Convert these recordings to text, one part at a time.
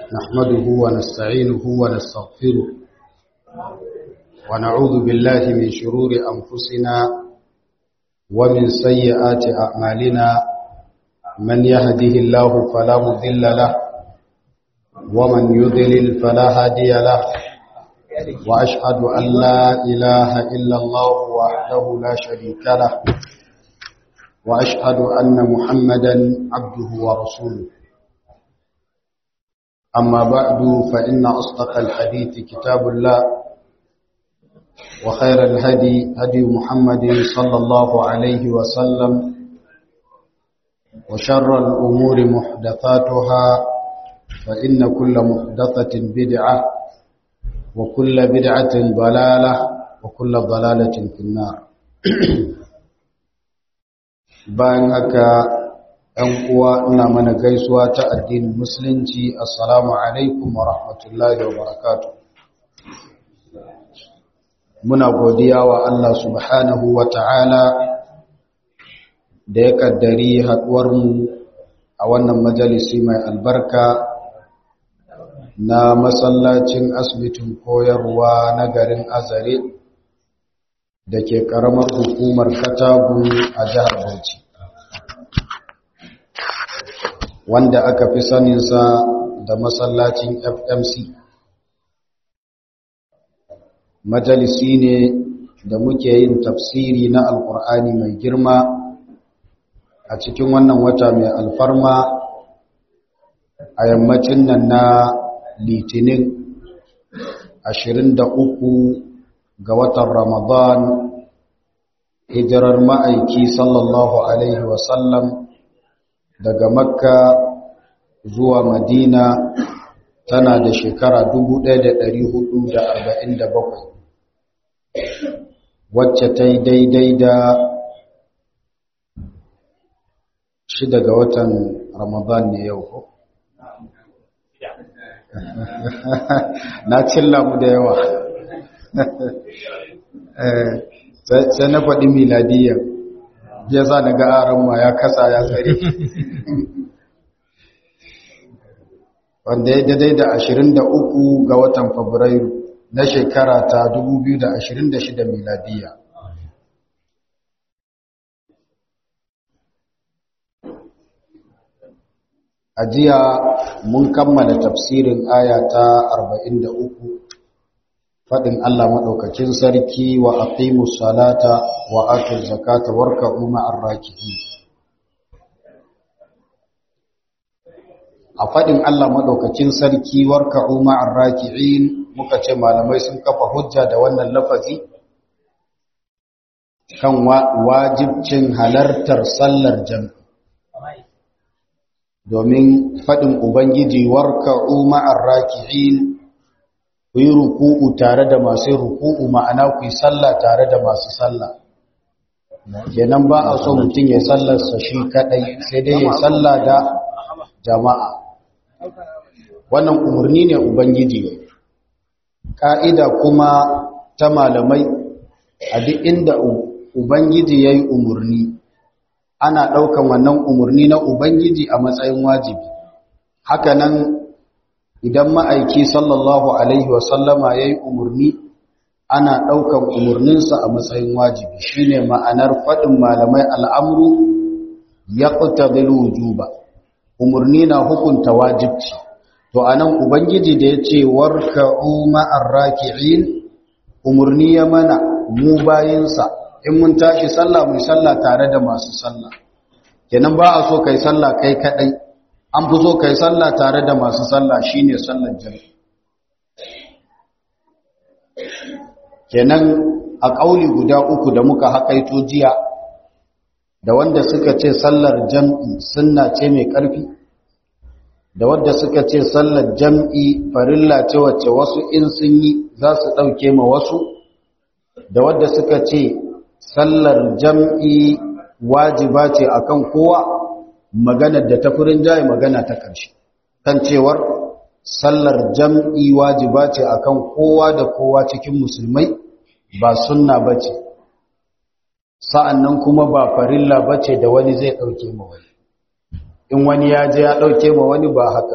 نحمده ونستعينه ونستغفره ونعوذ بالله من شرور أنفسنا ومن سيئات أعمالنا من يهده الله فلا مضل له ومن يضلل فلا هادي له وأشهد أن لا إله إلا الله وحده لا شريك له وأشهد أن محمدا عبده ورسوله أما بعد فإن أصدق الحديث كتاب الله وخير الهدي هدي محمد صلى الله عليه وسلم وشر الأمور محدثاتها فإن كل محدثة بدعة وكل بدعة ضلالة وكل ضلالة في النار bayan haka ɗan uwa ina mana gaisuwa ta addinin musulunci assalamu alaikum wa rahmatullahi wa barakatuh muna godiya wa Allah subhanahu wa ta'ala da ya kaddari haɗuwar mu a wannan majalisi mai albarka na masallacin asibitin koyarwa na garin Azare da ke ƙaramar hukumar Katagun a jihar Bauchi wanda aka fi saninsa da masallacin FMC majalisi ne da muke yin tafsiri na Alƙur'ani mai girma a cikin wannan wata mai alfarma a yammacin nan na Litinin 23 ga watan Ramadan hijirar ma'aiki sallallahu alaihi wasallam daga Makka zuwa Madina tana da shekara 1447 wacce ta yi daidai da 6 ga watan Ramadan ne yau ko? Na cilla mu da yawa sai na faɗi miladiyar ya za na ga aron ma ya kasa ya tsare wanda ya daidai da 23 ga watan Fabrairu na shekara ta 2026 miladiya a jiya mun kammala tafsirin aya ta 43 faɗin Allah maɗaukakin sarki wa aqimus salata wa atuz zakata warka'u ma'ar raki'in a faɗin Allah maɗaukakin sarki warka'u ma'ar raki'in muka ce malamai sun kafa hujja da wannan lafazi kan wajibcin halartar sallar jami'i domin faɗin ubangiji warka'u ma'ar raki'in ku yi ruku'u tare da masu ruku'u ma'ana ku yi sallah tare da masu sallah kenan ba a so mutum ya sallarsa shi kadai sai dai ya sallah da jama'a wannan umarni ne ubangiji ne ka'ida kuma ta malamai a duk inda ubangiji ya yi umarni ana ɗaukan wannan umarni na ubangiji a matsayin wajibi hakanan idan ma'aiki sallallahu alaihi wasallama ya yi umarni ana ɗaukan umarninsa a matsayin wajibi shine ma'anar faɗin malamai al'amru ya ƙutabil wujuba umarni na hukunta wajibci to a nan ubangiji da ya ce warka'u ma'ar raki'in umarni ya mana mu bayinsa in mun tashi sallah mu sallah tare da masu sallah kenan ba a so kai sallah kai kadai an fi so kai sallah tare da masu sallah shine sallar jami'i kenan a kauli guda uku da muka hakaito jiya da wanda suka ce sallar jami'i sunna ce mai karfi da wanda suka ce sallar jami'i farilla ce wacce wasu in sun yi za su dauke ma wasu da wanda suka ce sallar jami'i wajiba ce akan kowa maganar da ta furin jaye magana ta ƙarshe kan cewar sallar jam'i wajiba ce akan kowa da kowa cikin musulmai ba sunna bace sa'annan kuma ba farilla bace da wani zai dauke ma wani in wani ya je ya dauke ma wani ba haka bane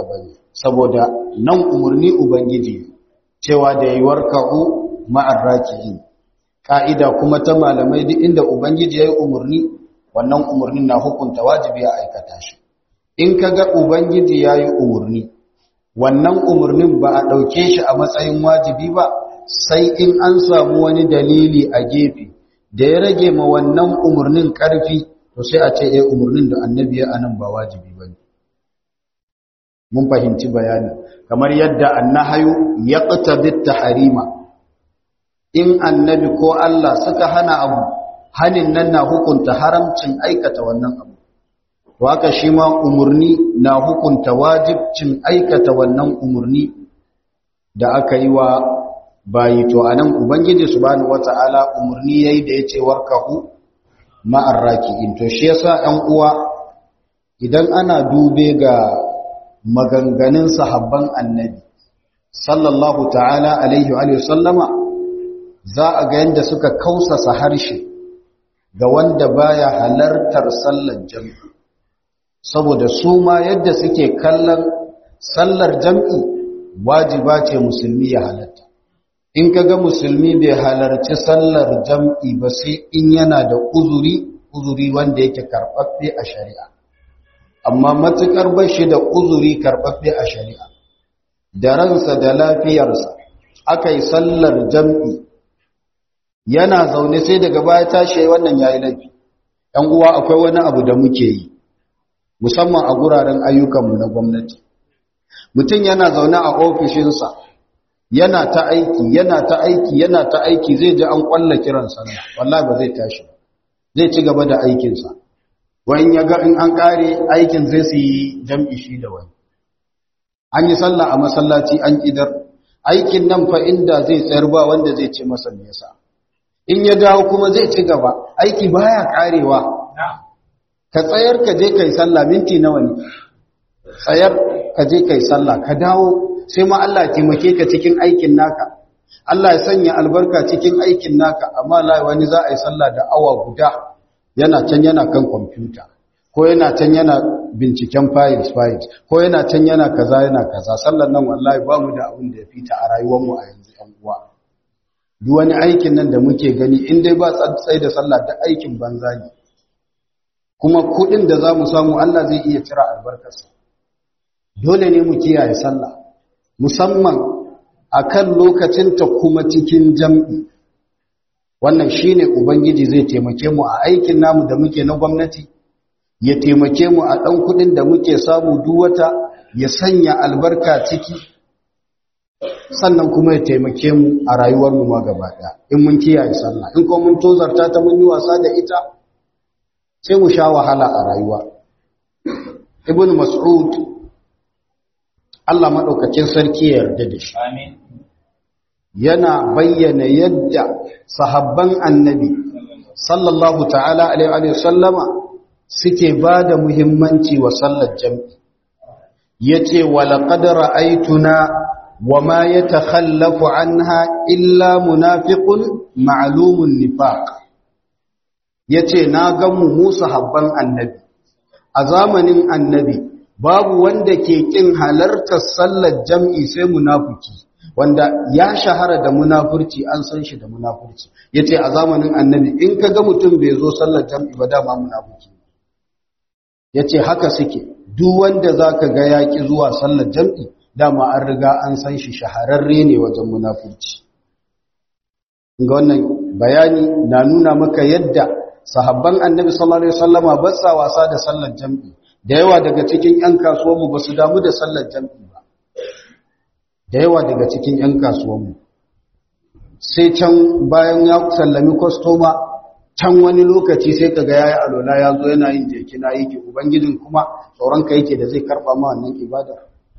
saboda nan umarni ubangiji cewa da yi warka'u ma'ar raki'in. Ka'ida kuma ta malamai duk inda ubangiji ya yi umarni, wannan umarnin na hukunta wajibi a aikata shi. In ka ga ubangiji ya yi umarni, wannan umarnin ba a ɗauke shi a matsayin wajibi ba, sai in an samu wani dalili a gefe da ya rage ma wannan umarnin ƙarfi, to sai a ce umarnin da annabi ya anan ba wajibi ba ne. Mun fahimci bayani, kamar yadda annahayu ya ƙatabi taharima. In annabi ko Allah suka hana abu, hanin nan na hukunta haramcin aikata wannan abu. To haka shi ma umarni na hukunta wajibcin aikata wannan umarni da aka yi wa bayi. To anan ubangiji subhanahu wata'ala umarni yayi da yace warkahu ma'ar raki'in. To shi yasa ɗan uwa, idan ana dube ga maganganun sahabban annabi sallallahu ta'ala alaihi wa sallama, za a ga yanda suka kausasa harshe ga wanda baya halartar sallar jami'i, saboda su ma yadda suke kallon sallar jami'i wajiba ce musulmi ya halarta. In kaga musulmi bai halarci sallar jami'i ba sai in yana da uzuri wanda yake karɓaɓɓe a shari'a. Amma matuƙar bashi da uzuri karɓaɓɓe a shari'a, da ransa da lafiyarsa aka yi sallar jami'i yana zaune sai daga baya tashi wannan yayi laifi. Ɗan uwa, akwai wani abu da muke yi musamman a guraren ayyukanmu na gwamnati. Mutum yana zaune a ofishinsa yana ta aiki zai ji an kwalla kiran sallah, wallahi ba zai tashi ba, zai ci gaba da aikinsa. Wani ya ga in an kare aikin zai su yi jam'i shi da wani. An yi sallah a masallaci an idar, aikin nan fa inda zai tsayar ba wanda zai ce masa me yasa. In ya dawo kuma zai ci gaba, aiki baya karewa. Ka tsayar ka je kai sallah, minti nawa ne? Tsayar ka je kai sallah, ka dawo sai ma Allah ya taimake ka cikin aikin naka. Allah ya sanya albarka cikin aikin naka, amma lai wani za a yi sallah da awa guda yana can yana kan kwamfuta, ko yana can yana binciken files, ko yana can yana kaza. Sallar nan wallahi ba mu da abin da ya fita a rayuwarmu a yanzu ɗan uwa. Duk wani aikin nan da muke gani in dai ba tsatsai da sallah da aikin banza ne. Kuma kuɗin da za mu samu Allah zai iya cira albarkarsa. Dole ne mu kiyaye sallah, musamman akan lokacinta kuma cikin jam'i. Wannan shine ubangiji zai taimake mu a aikin namu da muke na gwamnati, ya taimake mu a ɗan kuɗin da muke samu duk wata, ya sanya albarka ciki, sannan kuma ya taimake mu a rayuwar mu ma gaba ɗaya in mun kiyaye sallah. In ko mun tozarta ta mun yi wasa da ita, sai mu sha wahala a rayuwa. Ibn Mas'ud, Allah maɗaukakin sarki ya yarda da shi, yana bayyana yadda sahabban annabi sallallahu ta'ala alaihi wa sallama suke ba da muhimmanci wa sallar jam'i. Yace wa laqad ra'aytuna wa ma yatakhallafu anha illa munafiqun ma'lumun nifaq. Yace na ga mu sahabban annabi a zamanin annabi babu wanda ke kin halartar sallar jam'i sai munafiki, wanda ya shahara da munafurci, an san shi da munafurci. Yace a zamanin annabi in ka ga mutum bai zo sallar jam'i ba dama munafiki. Yace haka suke, duk wanda zaka ga yaki zuwa sallar jam'i dama an riga an san shi shahararre ne wajen munafurci. Ga wannan bayani na nuna maka yadda sahabban annabi sallallahu alaihi wasallama ba sa wasa da sallar jam'i. Da yawa daga cikin ƴan kasuwanmu ba su damu da sallar jam'i ba. Da yawa daga cikin ƴan kasuwanmu sai can bayan ya sallami kwastoma, can wani lokaci sai kaga yayi alola ya zo yana yin jeki na yake, ubangijin kuma tsoron ka yake da zai karba ma wannan ibada.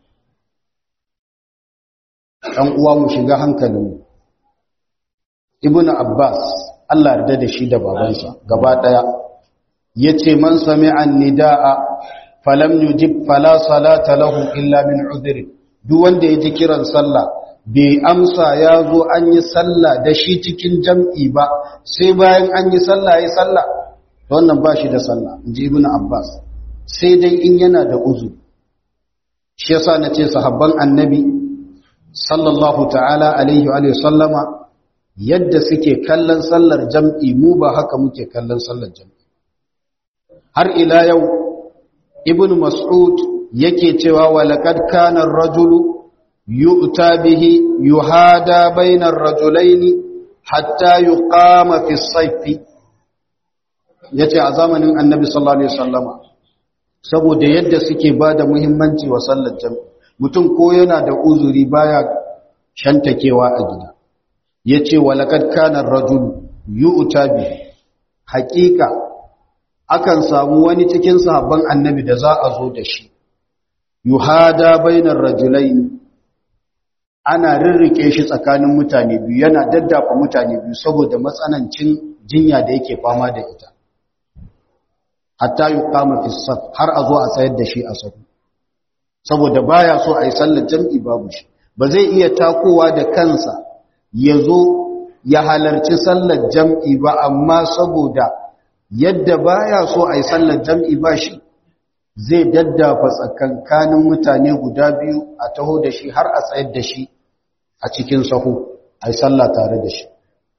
Ɗan uwa mu shiga hankalin. Ibn Abbas, Allah yarda da shi da babansa gaba daya, yace man sami'a nidaa falam yujib fala salata lahu illa min udhri. Duk wanda ya ji kiran sallah bai amsa ya zo an yi sallah da shi cikin jam'i ba, sai bayan an yi sallah ya sallah, wannan ba shi da sallah, inji Ibn Abbas, sai dai in yana da uzuri. shi yasa nace sahabban annabi sallallahu ta'ala alaihi wa sallama yadda suke kallon sallar jam'i mu ba haka muke kallon sallar jam'i. Har ila yau ibn Mas'ud yake cewa wa laqad kana ar-rajulu yu'ta bihi yuhada bayna ar-rajulaini hatta yuqama fi as-sayf. Yace a zamanin annabi sallallahu alaihi wasallama saboda yadda suke bada muhimmanci wa sallar jam'i, mutum ko yana da uzuri baya shantakewa a gida. Yace walaqad kana ar-rajulu yu'ta bihi, haqiqa akan samu wani cikin sahabban annabi da za a zo da shi yuhada bainar rajulain, ana rirrike shi tsakanin mutane biyu, yana daddafa mutane biyu saboda matsanancin jinya da yake fama da ita, hatta yuqama fi saf, har a zo a tsayar da shi a sahu saboda baya so a yi sallar jam'i babu shi, ba zai iya takowa da kansa ya zo ya halarci sallar jam'i ba, amma saboda yadda baya so a yi sallar jam'i ba shi, zai daddafa tsakankanin mutane guda biyu a taho da shi har a tsayar da shi a cikin sahu a yi sallah tare da shi.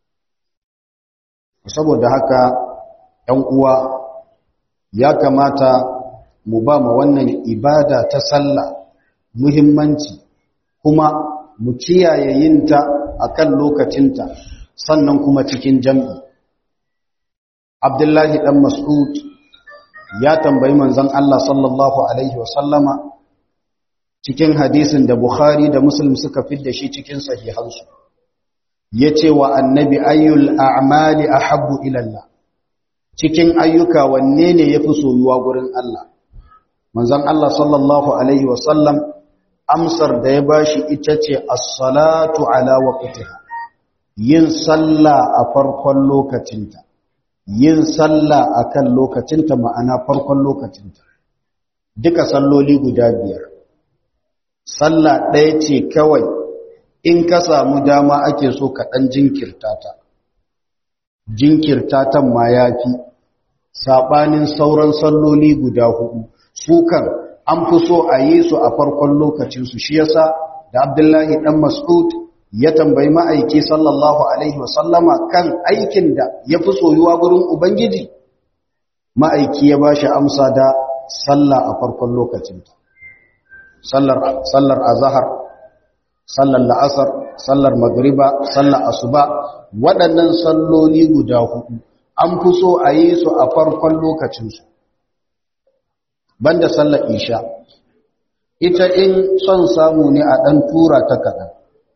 Saboda haka ‘yan uwa ya kamata mu ba ma wannan ibada ta sallah muhimmanci, kuma mu kiyaye yinta a kan lokacinta, sannan kuma cikin jam'i. Abdullahi ɗan Mas'ud ya tambayi manzon Allah sallallahu Alaihi wasallama cikin hadisin da Bukhari da Muslim suka fidda shi cikin sahihansu, ya ce wa annabi ayyul a'mali ahabbu ilallah, cikin ayyuka wanne ne ya fi soyuwa gurin Allah. Manzon Allah sallallahu Alaihi wasallam amsar da ya bashi ita ce as-salatu ala waqtiha, yin sallah a farkon lokacinta, yin sallah akan lokacinta, ma'ana farkon lokacinta. Duka salloli guda biyar, sallah ɗaya ce kawai in ka samu dama ake so ka ɗan jinkirta ta ma ya fi saɓanin sauran salloli guda hudu, su kan an fi so a yi su a farkon lokacinsu. Shi yasa da Abdullahi ɗan Mas'ud ya tambayi ma'aiki sallallahu Alaihi wasallama kan aikin da ya fi soyuwa gurin Ubangiji, ma'aiki ya ba shi amsa da sallah a farkon lokacinta. Sallar azahar, sallar la'asar, sallar magriba, sallar asuba, waɗannan salloli guda hudu an fi so a yi su a farkon lokacinsu. Banda sallar isha, ita in son samu ne a ɗan tura ta kaɗan,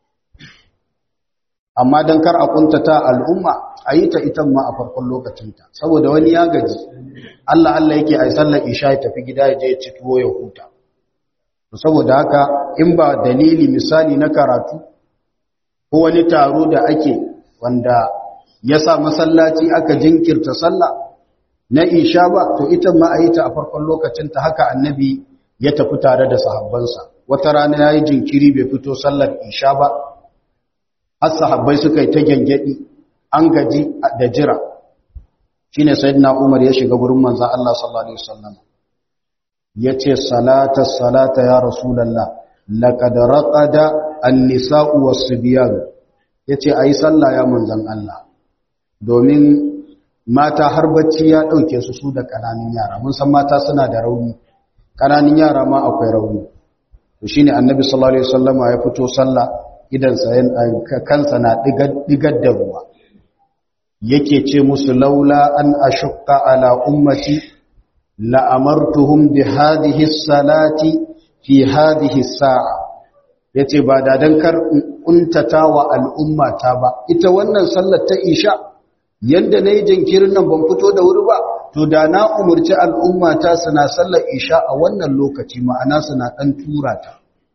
amma don kar a kuntata al'umma a yi ta ita ma a farkon lokacinta, saboda wani ya gaji Allah yake a yi sallar isha ya tafi gida ya je ya ci tuwo ya huta. Saboda haka in ba dalili misali na karatu ko wani taro da ake wanda ya sa masallaci aka jinkirta sallah na isha ba, to ita ma a yi ta a farkon lokacinta. Haka annabi ya tafi tare da sahabbansa, wata rana ya yi jinkiri bai fito sallar isha ba, har sahabbai suka yi ta gyangyaɗi, an gaji da jira. Shi ne Sayyidina Umar ya shiga gurin manzan Allah sallallahu Alaihi wasallam ya ce, salata ya Rasulallah, laƙad raƙada an-nisa'u was-sibyan. Ya ce a yi sallah ya manzan Allah, domin mata har bacci ya ɗauke su da ƙananin yara. Mun san mata suna da rauni, ƙananin yara ma akwai rauni. To shi ne annabi sallallahu Alaihi wasallama ya fito sallah, idansa kansa na digar da ruwa, yake ce musu laula an ashqa ala ummati la amartuhum bi hadhihi salati fi hadhihi sa'a. Yace ba da dan kar kuntata wa al'ummata ba, ita wannan sallar ta isha yanda nayi jinkirin nan ban fito da wuri ba, to da na umurci al'ummata suna sallar isha a wannan lokaci, ma'ana suna dan tura ta.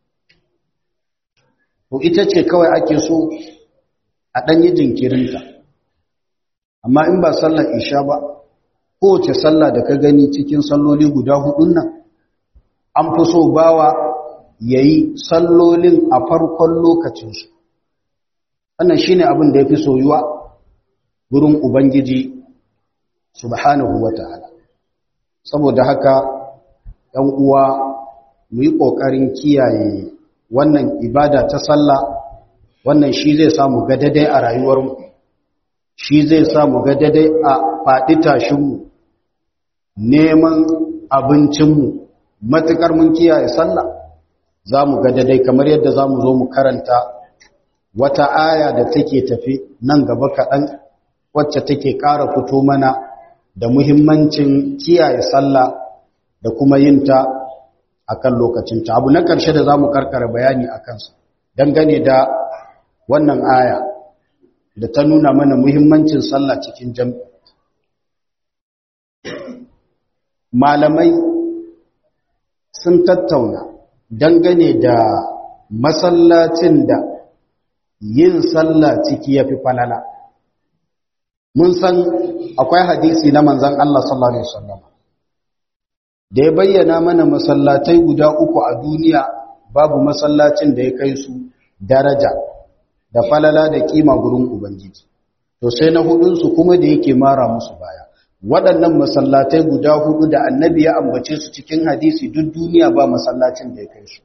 To ita ce kawai ake so a ɗanyi jinkirinta, amma in ba sallar isha ba, kowace sallah da ka gani cikin salloli guda hudun nan an fi so bawa ya yi sallolin a farkon lokacinsu. Wannan shi ne abin da ya fi soyuwa wurin Ubangiji subhanahu wa ta'ala. Saboda haka ‘yan uwa mu yi ƙoƙarin kiyaye wannan ibada ta sallah. Wannan shi zai samu ga daidai a rayuwarmu, shi zai samu ga daidai a faɗi tashinmu, neman abincinmu. Matuƙar mun kiyaye sallah za mu ga daidai, kamar yadda za mu zo mu karanta wata aya da take tafi nan gaba kaɗan, wacce take ƙara fito mana da muhimmancin kiyaye sallah da kuma yin ta a kan lokacinta. Abu na ƙarshe da za mu karkara bayani a kansa dangane da wannan aya da ta nuna mana muhimmancin sallah cikin jam'i. Malamai sun tattauna dangane da masallacin da yin sallah ciki ya fi falala. Mun san akwai hadisi na manzan Allah sallallahu Alaihi wasallam da ya bayyana mana masallatai guda uku a duniya, babu masallacin da ya kai su daraja da falala da kima gurin Ubangiji. To sai na hudunsu kuma da yake mara musu baya. Waɗannan masallatai guda hudu da annabi ya ambace su cikin hadisi, duk duniya ba masallacin da ya kai su.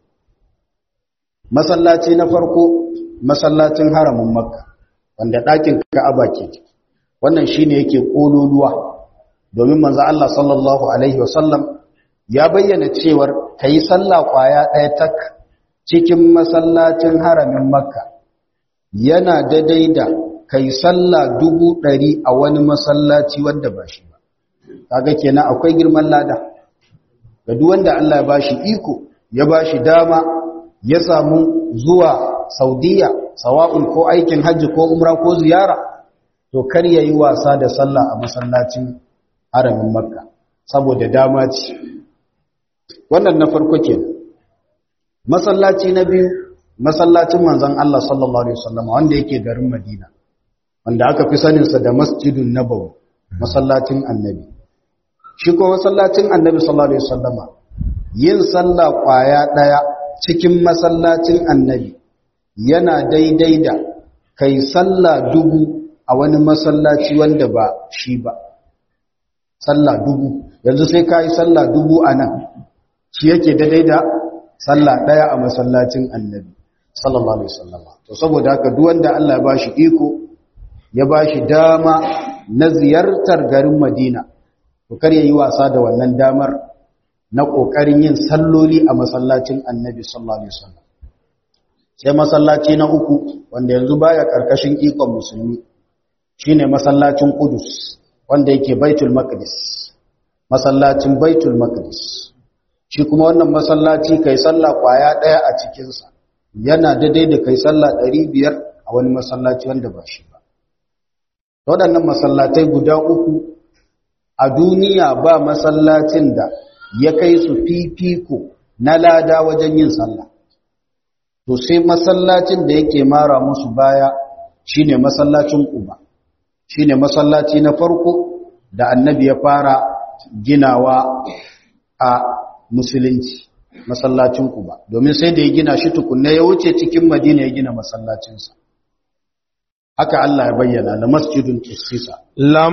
Masallaci na farko, masallacin haramin Makka, wanda ɗakin Ka'aba ke ciki. Wannan shine yake kololuwa, domin manzo Allah sallallahu alaihi wasallam ya bayyana cewar kai sallah kwaya ɗaya tak cikin masallacin haramin Makka yana daidai da kai sallah 100 a wani masallaci wanda ba shi ba. Kaga kenan akwai girman lada ga duk wanda Allah ya bashi iko, ya bashi dama, ya samu zuwa Saudiya, sawa'un ko aikin hajji ko umra ko ziyara, to kar yayi wasa da sallah a masallacin haramin Makka, saboda dama ce. Wannan na farko kenan. Masallaci na biyu, masallacin manzon Allah sallallahu alaihi wasallam wanda yake garin Madina, wanda aka fi sanin sa da Masjidun Nabawi, masallacin Annabi. Shi ko masallacin Annabi sallallahu alaihi wasallama, yin sallah kwaya daya cikin masallacin Annabi yana daidai da kai sallah 1000 a wani masallaci wanda ba shi ba. Sallah 1000, yanzu sai kai sallah 1000 a nan, shi yake daidai da sallah daya a masallacin Annabi sallallahu alaihi wasallam. To saboda haka duk wanda Allah ya bashi iko, ya bashi dama na ziyartar garin Madina, to kar yayi wasa da wannan damar na kokarin yin salloli a masallacin Annabi sallallahu alaihi wasallam. Sai masallaci na uku wanda yanzu baya karkashin ikon musulmi, shine masallacin Qudus wanda yake Baitul Maqdis, masallacin Baitul Maqdis. Shi kuma wannan masallaci kai sallah kwaya daya a cikin sa yana daidai da kai sallah 500 a wani masallaci wanda ba shi ba. Waɗannan masallatai guda uku a duniya ba masallacin da ya kai su fifiko na lada wajen yin sallah. To sai masallacin da yake mara musu baya shine masallacin Quba, shine masallaci na farko da Annabi ya fara ginawa a musulunci, masallacin Quba, domin sai da ya gina shi tukunna ya wuce cikin Madina ya gina masallacinsa. Haka Allah ya bayyana, la masjidun ussisa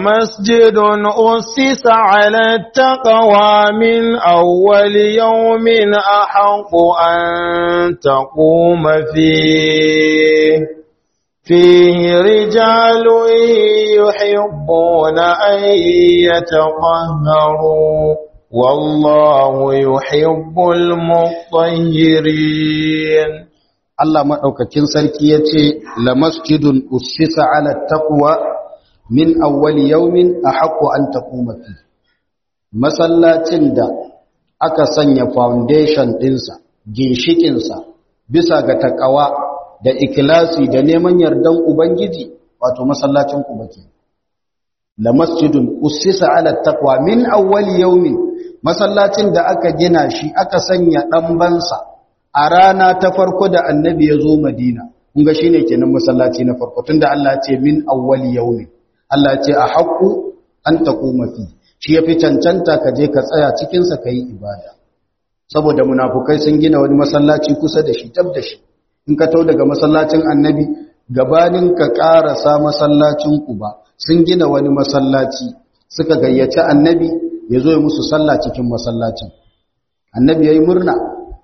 ala taqwa min awwal yawmin ahqqu an taquma fihi rijalun yuhibbuna an yatahharu wallahu yuhibbul mutahhirin. Allah maɗaukakin sarki ya ce, La masjidun ussisa ala taqwa min awwali yawmin ahaqqu an taquma fi. Masallacin da aka sanya foundation ɗinsa, ginshikinsa, bisa ga taqwa da ikhlasi da neman yardan Ubangiji, wato masallacin Quba ke. La masjidun ussisa ala taqwa min awwali yawmin, masallacin da aka gina shi aka sanya ɗanbansa a rana ta farko da Annabi ya zo Madina. Kun ga shine kenan masallaci na farko, tunda Allah ya ce min awwali yawmin, Allah ya ce a haqqu an taquma fi, shi yafi cancanta ka je ka tsaya cikin sa kai ibada. Saboda munafukai sun gina wani masallaci kusa da shi, tab da shi, in ka tau daga masallacin Annabi gabanin ka karasa masallacin Quba, sun gina wani masallaci, suka gayyaci Annabi ya zo ya musu sallah cikin masallacin. Annabi yayi murna,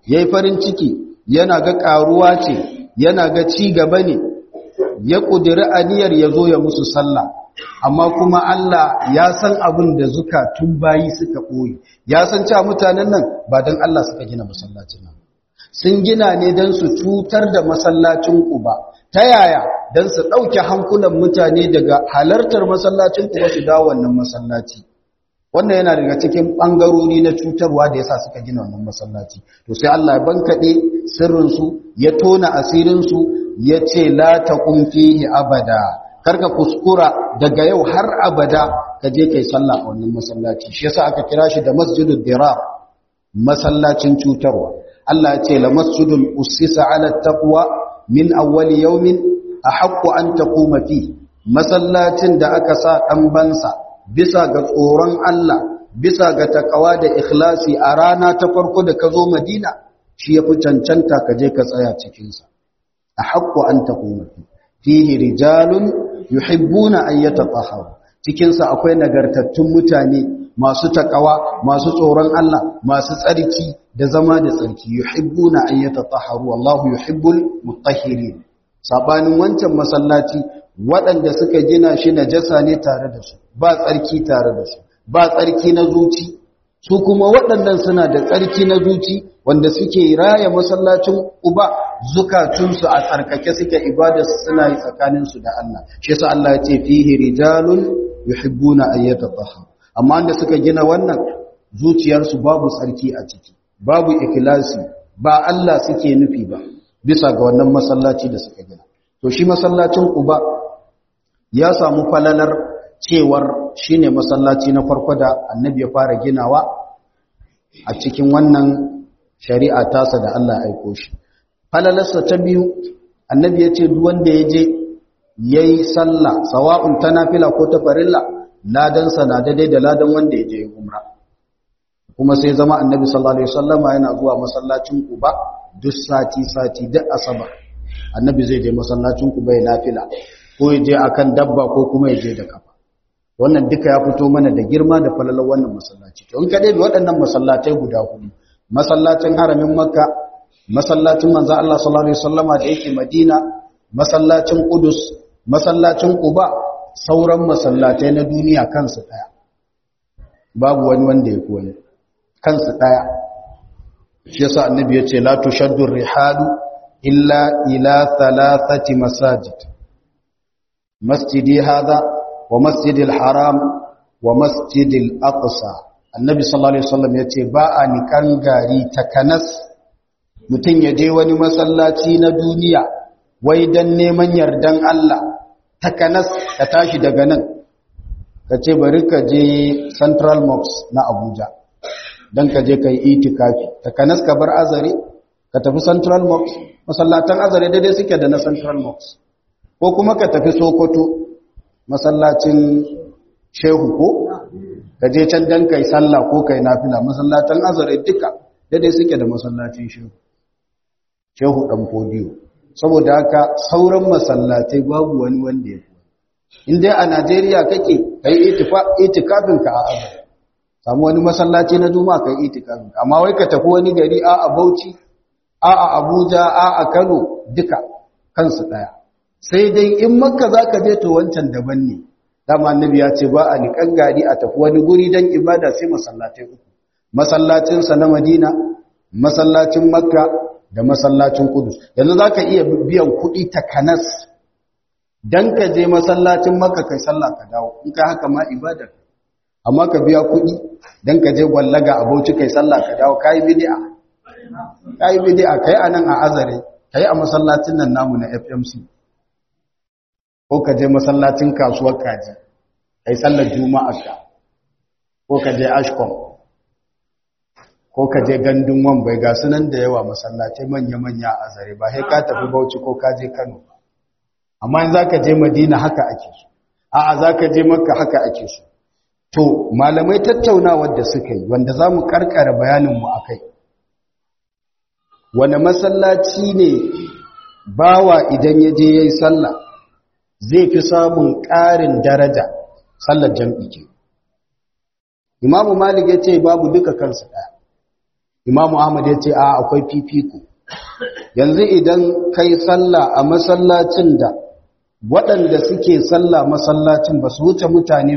yayi farin ciki yana ga karuwa ce yana ga ci gaba ne ya kudiri aniyar ya zo ya musu sallah amma kuma Allah ya san abin da zukatun bayi suka koyi ya san cewa mutanen nan ba don Allah suka gina masallacin nan sun gina ne don su cutar da masallacin Quba ta yaya don su ɗauke hankulan mutane daga halartar masallacin Quba su dawo wannan masallaci wannan yana daga cikin ɓangarori na cutarwa da yasa suka gina wannan masallaci to sai Allah ya bankaɗe sirrinsu ya tona asirinsu ya ce la taqum fihi abada karka kuskura daga yau har abada ka je kai sallah a wannan masallaci shi yasa aka kira shi da masjidud dirar masallacin cutarwa Allah ya ce la masjidul ussisa ala taqwa min awwal yawmin ahaqqu an taquma fi masallacin da aka sa dan bansa bisa ga tsoron Allah bisa ga takawa da ikhlasi a rana ta farko da ka zo Madina shi yafi cancanta ka je ka tsaya cikin sa ahaqqu an taquma fi fihi rijalun yuhibbuna an yatatahharu cikin sa akwai nagartattun mutane masu takawa masu tsoron Allah masu tsarki da zama da tsarki yuhibbuna an yatatahharu wallahu yuhibbul mutahhirin sabanin wancan masallaci waɗanda suka gina shi najasa ne tare da su ba tsarki tare da su ba tsarki na zuci su kuma waɗannan suna da tsarki na zuci wanda suke raya masallacin Quba zukatunsu a tsarkake suke ibada suna yi tsakaninsu da Allah shi yasa Allah ya ce fihi rijalun yuhibbuna an yatatahharu amma wanda suka gina wannan zuciyarsu babu tsarki a ciki babu ikhlasi ba Allah suke nufi ba bisa ga wannan masallaci da suka gina to shi masallacin Quba ya samu falalar cewar shine masallaci na farko da annabi ya fara ginawa a cikin wannan shari'a tasa da Allah ya aiko shi falalarsa ta biyu annabi ya ce duk wanda ya je yayi sallah sawa'un ta nafila ko ta farilla ladan sa na daidai da ladan wanda ya je umra kuma sai zama annabi sallallahu alaihi wasallama yana zuwa masallacin Quba duk sati duk asabar annabi zai je masallacin Quba ya nafila ko ya je akan dabba ko kuma ya je da kafa wannan duka ya fito mana da girma da falalar wannan masallaci to in ka dai waɗannan masallatai guda hudu masallacin haramin Makka masallacin manzo Allah sallallahu alaihi wasallama da yake Madina masallacin Qudus masallacin Quba sauran masallatai na duniya kansu daya babu wani wanda ya koyi kansu daya shi yasa annabi ya ce la tushaddu rihalu illa ila thalathati masajid masjidi hadha wa masjidil haram wa masjidil aqsa annabi sallallahu alaihi wasallam yace ba a nikan gari takanas mutun yaje wani masallaci na duniya wai dan neman yardan Allah takanas ka tashi daga nan kace bari ka je Central Mosque na Abuja dan ka je kai itikafi takanas ka bar Azare ka tafi Central Mosque masallatan Azare daidai suke da na Central Mosque ko kuma ka tafi Sokoto masallacin Shehu ko ka je can dan kai sallah ko kai nafila masallatan Azare duka daidai suke da masallacin Shehu dan Fodiyo saboda haka sauran masallatai babu wani wanda ya in dai a Najeriya kake kai itikafin ka a Azare samu wani masallaci na Juma'a kai itikafin amma wai ka tafi wani gari a Bauchi a Abuja a Kano duka kansu daya sai dai in Makka zaka je to wancan daban ne dama annabi ya ce ba a nikan gari a tafi wani guri dan ibada sai masallatai uku masallacin sa na Madina masallacin Makka da masallacin Qudus yanzu zaka iya biyan kuɗi takanas dan ka je masallacin Makka kai sallah ka dawo in ka haka ma ibada amma ka biya kuɗi dan ka je gwallaga a Bauchi kai sallah ka dawo kai bid'a kai anan a Azare kai a masallacin nan namu na FMC ko ka je masallacin kasuwar kaji kai sallar juma'a ka ko ka je Ashkom ko ka je gandun Wambai ga sunan da yawa masallatai manya-manya a Azare ba sai ka tafi Bauchi ko ka je Kano amma in zaka je Madina haka ake so a'a zaka je Makka haka ake so to malamai tattaunawar da suka yi wanda zamu karkara bayanin mu akai wani masallaci ne bawa idan ya je yayin sallah zai fi samun ƙarin daraja sallar jam'i ke Imam Malik ya ce babu duka kansu ɗaya Imam Ahmad ya ce a akwai fifiko. Yanzu idan kai sallah a masallacin da waɗanda suke sallah masallacin ba su wuce mutane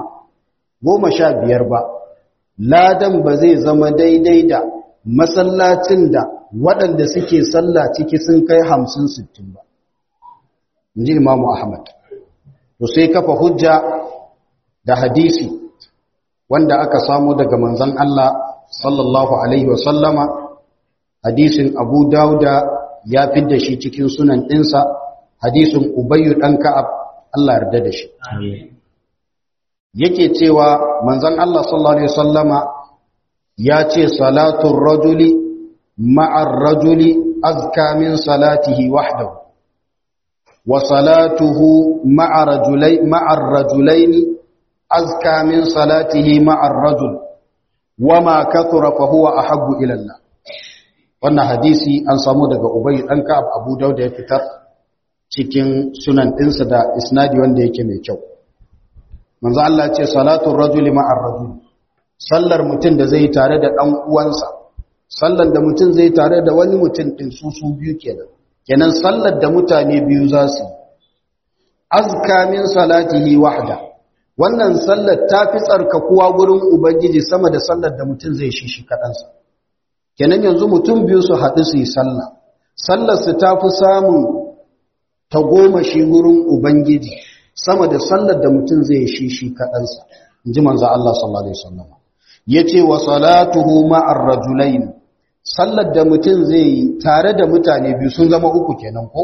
10-15 ba, ladan ba zai zama daidai da masallacin da waɗanda suke sallah ciki sun kai 50-60 ba. Inji Imam Ahmad. To sai kafa hujja da hadisi wanda aka samu daga manzon Allah sallallahu alaihi wasallama, hadisin Abu Dauda ya fidda shi cikin sunan ɗinsa, hadisin Ubayyu ɗan Ka'ab, Allah yarda da shi. Yake cewa manzon Allah sallallahu alaihi wasallama ya ce salatun rajuli ma'ar rajuli azka min salatihi wahdahu wa salatuhu ma'ar rajulaini azka min salatihi ma'ar rajul wama kathura fa huwa ahabbu ila Allah. Wannan hadisi an samu daga Ubay dan Ka'ab, Abu Dawud ya fitar cikin sunan ɗinsa da isnadi wanda yake mai kyau. Manzo Allah ya ce salatu rajuli ma'ar rajul, sallar mutum da zai tare da dan uwansa, sallar da mutum zai tare da wani mutum din su biyu kenan sallar da mutane biyu za su azka min salatihi wahda. Wannan sallar ta fi tsarkakuwa gurin Ubangiji sama da sallar da mutum zai shi kaɗansa. Kenan yanzu mutum biyu su haɗu su yi sallah, sallarsu ta fi samun tagomashi gurin Ubangiji sama da sallar da mutum zai shi kaɗansa. In ji manzo Allah sallallahu Alaihi wasallam. Ya ce wa salatuhu ma'ar rajulain, sallar da mutum zai yi tare da mutane biyu sun zama uku kenan ko?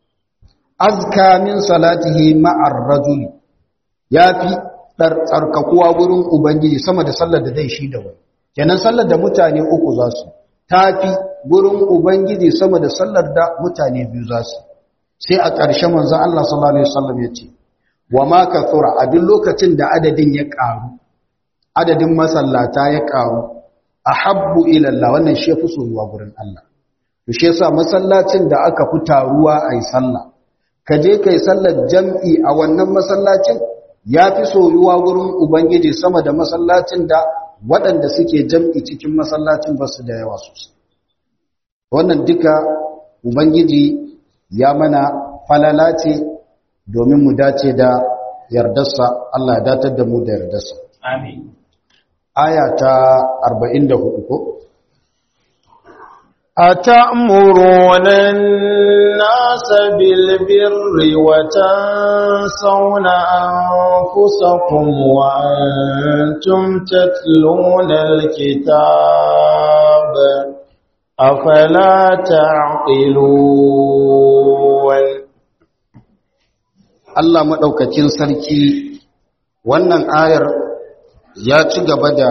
Azka min salatihi ma'ar rajuli. Ya fi tsarkakuwa gurin Ubangiji sama da sallar da zai shi da wani. Kenan sallar da mutane uku za su, ta fi gurin Ubangiji sama da sallar da mutane biyu za su. Sai a ƙarshe manzan Allah sallallahu Alaihi wasallam ya ce, wa ma kathura, a duk lokacin da adadin ya ƙaru, adadin masallata ya ƙaru, a habbu ilallah, wannan shi ya fi soyuwa gurin Allah. To shi yasa masallacin da aka fi taruwa a yi sallah, ka je ka yi sallar jam'i a wannan masallacin, ya fi soyuwa gurin Ubangiji sama da masallacin da waɗanda suke jam'i cikin masallacin ba su da yawa sosai. Wannan duka Ubangiji ya mana falala ce domin mu dace da yardarsa, Allah ya datar da mu da yardarsa. Amin. Aya ta 44 ko? أتأمرون الناس بالبر وتنسون أنفسكم وأنتم تتلون الكتاب أفلا تعقلون. Allah maɗaukakin sarki wannan ayar ya ci gaba da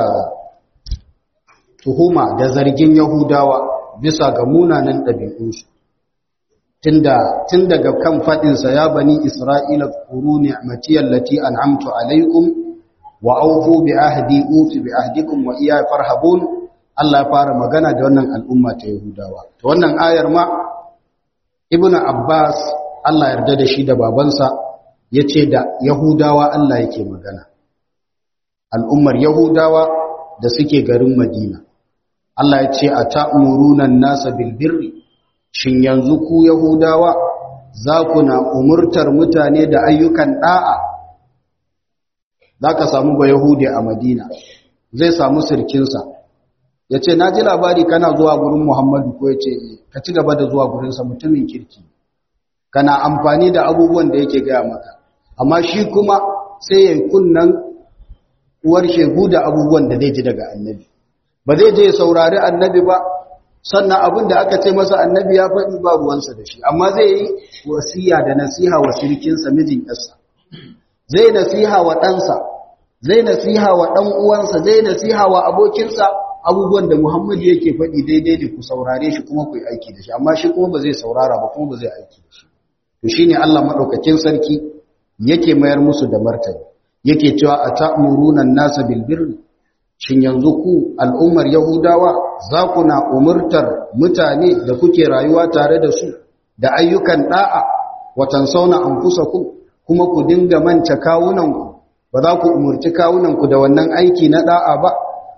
tuhuma da zargin Yahudawa bisa ga munanan ɗabi'unsu. Tun daga kan faɗinsa ya bani Isra'ila kuru ni'mati allati an'amtu alaikum wa aufu bi ahdi ufi bi ahdikum wa iya farhabun. Allah ya fara magana da wannan al'umma ta Yahudawa. To wannan ayar ma Ibn Abbas Allah yarda da shi da babansa yace da Yahudawa Allah yake magana. Al'ummar Yahudawa da suke garin Madina. Allah ya ce a ta'amuruna nasa bilbirri, shin yanzu ku Yahudawa za ku na umurtar mutane da ayyukan ɗa'a? Za ka samu ba Yahudi a Madina, zai samu sirkinsa, ya ce, na ji labari kana zuwa gurin Muhammadu, ko ya ce, ka ci gaba da zuwa gurinsa mutumin kirki, kana amfani da abubuwan da yake gaya maka, amma shi kuma sai ya yi kunnan uwar shegu da abubuwan da zai ji daga annabi. Ba zai je saurari annabi ba, sannan abin da aka ce masa annabi ya faɗi ba ruwansa da shi, amma zai yi wasiya da nasiha wa sirkinsa mijin ƙasa, zai nasiha wa ɗansa, zai nasiha wa ɗan uwansa, zai nasiha wa abokinsa, abubuwan da Muhammadu yake faɗi daidai ne ku saurare shi kuma ku yi aiki da shi, amma shi kuma ba zai saurara ba kuma ba zai aiki da shi. To shi ne Allah maɗaukakin sarki yake mayar musu da martani, yake cewa a ta'muruna nasa bil birri. Shin yanzu ku al'ummar Yahudawa za ku na umurtar mutane da kuke rayuwa tare da su da ayyukan ɗa'a, watan sauna an kusa ku, kuma ku dinga manta kawunanku, ba za ku umurci kawunanku da wannan aiki na ɗa'a ba,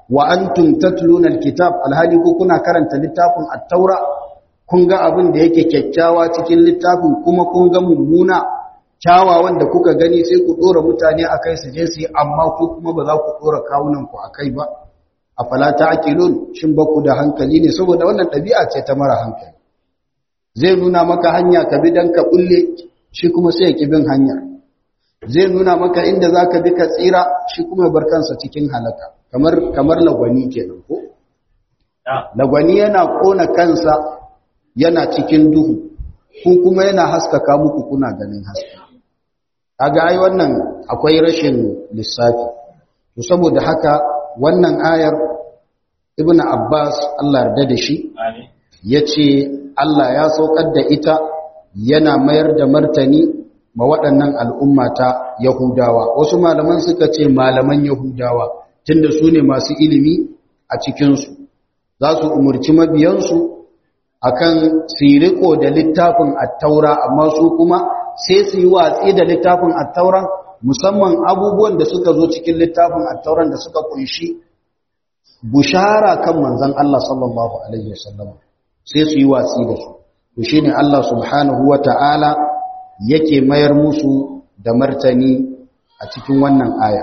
wa antum tatluna alkitab alhali ku kuna karanta littafin at-taura kun ga abin da yake kyakkyawa cikin littafin kuma kun ga mummuna kyawawan da kuka gani sai ku dora mutane akai su je su yi amma ku kuma ba za ku dora kawunan ku akai ba afala ta'qilun shin ba ku da hankali ne saboda wannan dabi'a ce ta mara hankali zai nuna maka hanya ka bi dan ka bulle shi kuma sai ya ki bin hanya zai nuna maka inda zaka bi ka tsira shi kuma ya bar kansa cikin halaka kamar lagwani kenan ko lagwani yana kona kansa yana cikin duhu ko kuma yana haskaka muku kuna ganin haske kaga ai wannan akwai rashin lissafi to saboda haka wannan ayar ibnu abbas Allah yarda da shi yace Allah ya saukar da ita yana mayar da martani ma waɗannan al'umma ta yahudawa wasu malaman suka ce malaman yahudawa tunda su ne masu ilimi a cikinsu za su umurci mabiyansu akan siriko da littafin attaura amma su kuma sai su yi watsi da littafin attauran musamman abubuwan da suka zo cikin littafin attauran da suka kunshi bushara kan manzon Allah sallallahu alaihi wasallam sai su yi watsi da su to shine Allah subhanahu wata'ala yake mayar musu da martani a cikin wannan aya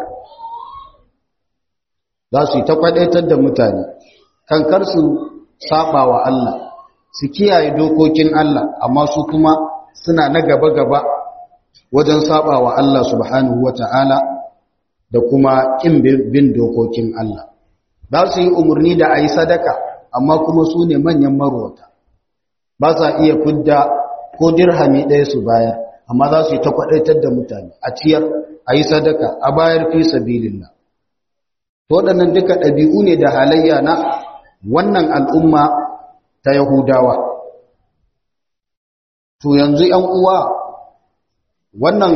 za su yi ta kwadaitar da mutane kan kar su saba wa Allah su kiyaye dokokin Allah amma su kuma suna na gaba-gaba wajen saba wa Allah subhanahu wata'ala da kuma kin bin dokokin Allah za su yi umarni da a yi sadaka amma kuma su ne manyan marwata ba sa iya fidda ko dirhami ɗaya su bayar amma za su yi ta kwadaitar da mutane a ciyar a yi sadaka a bayar fi sabilillah to waɗannan duka ɗabi'u ne da halayya na wannan al'umma ta Yahudawa. To yanzu ‘yan uwa wannan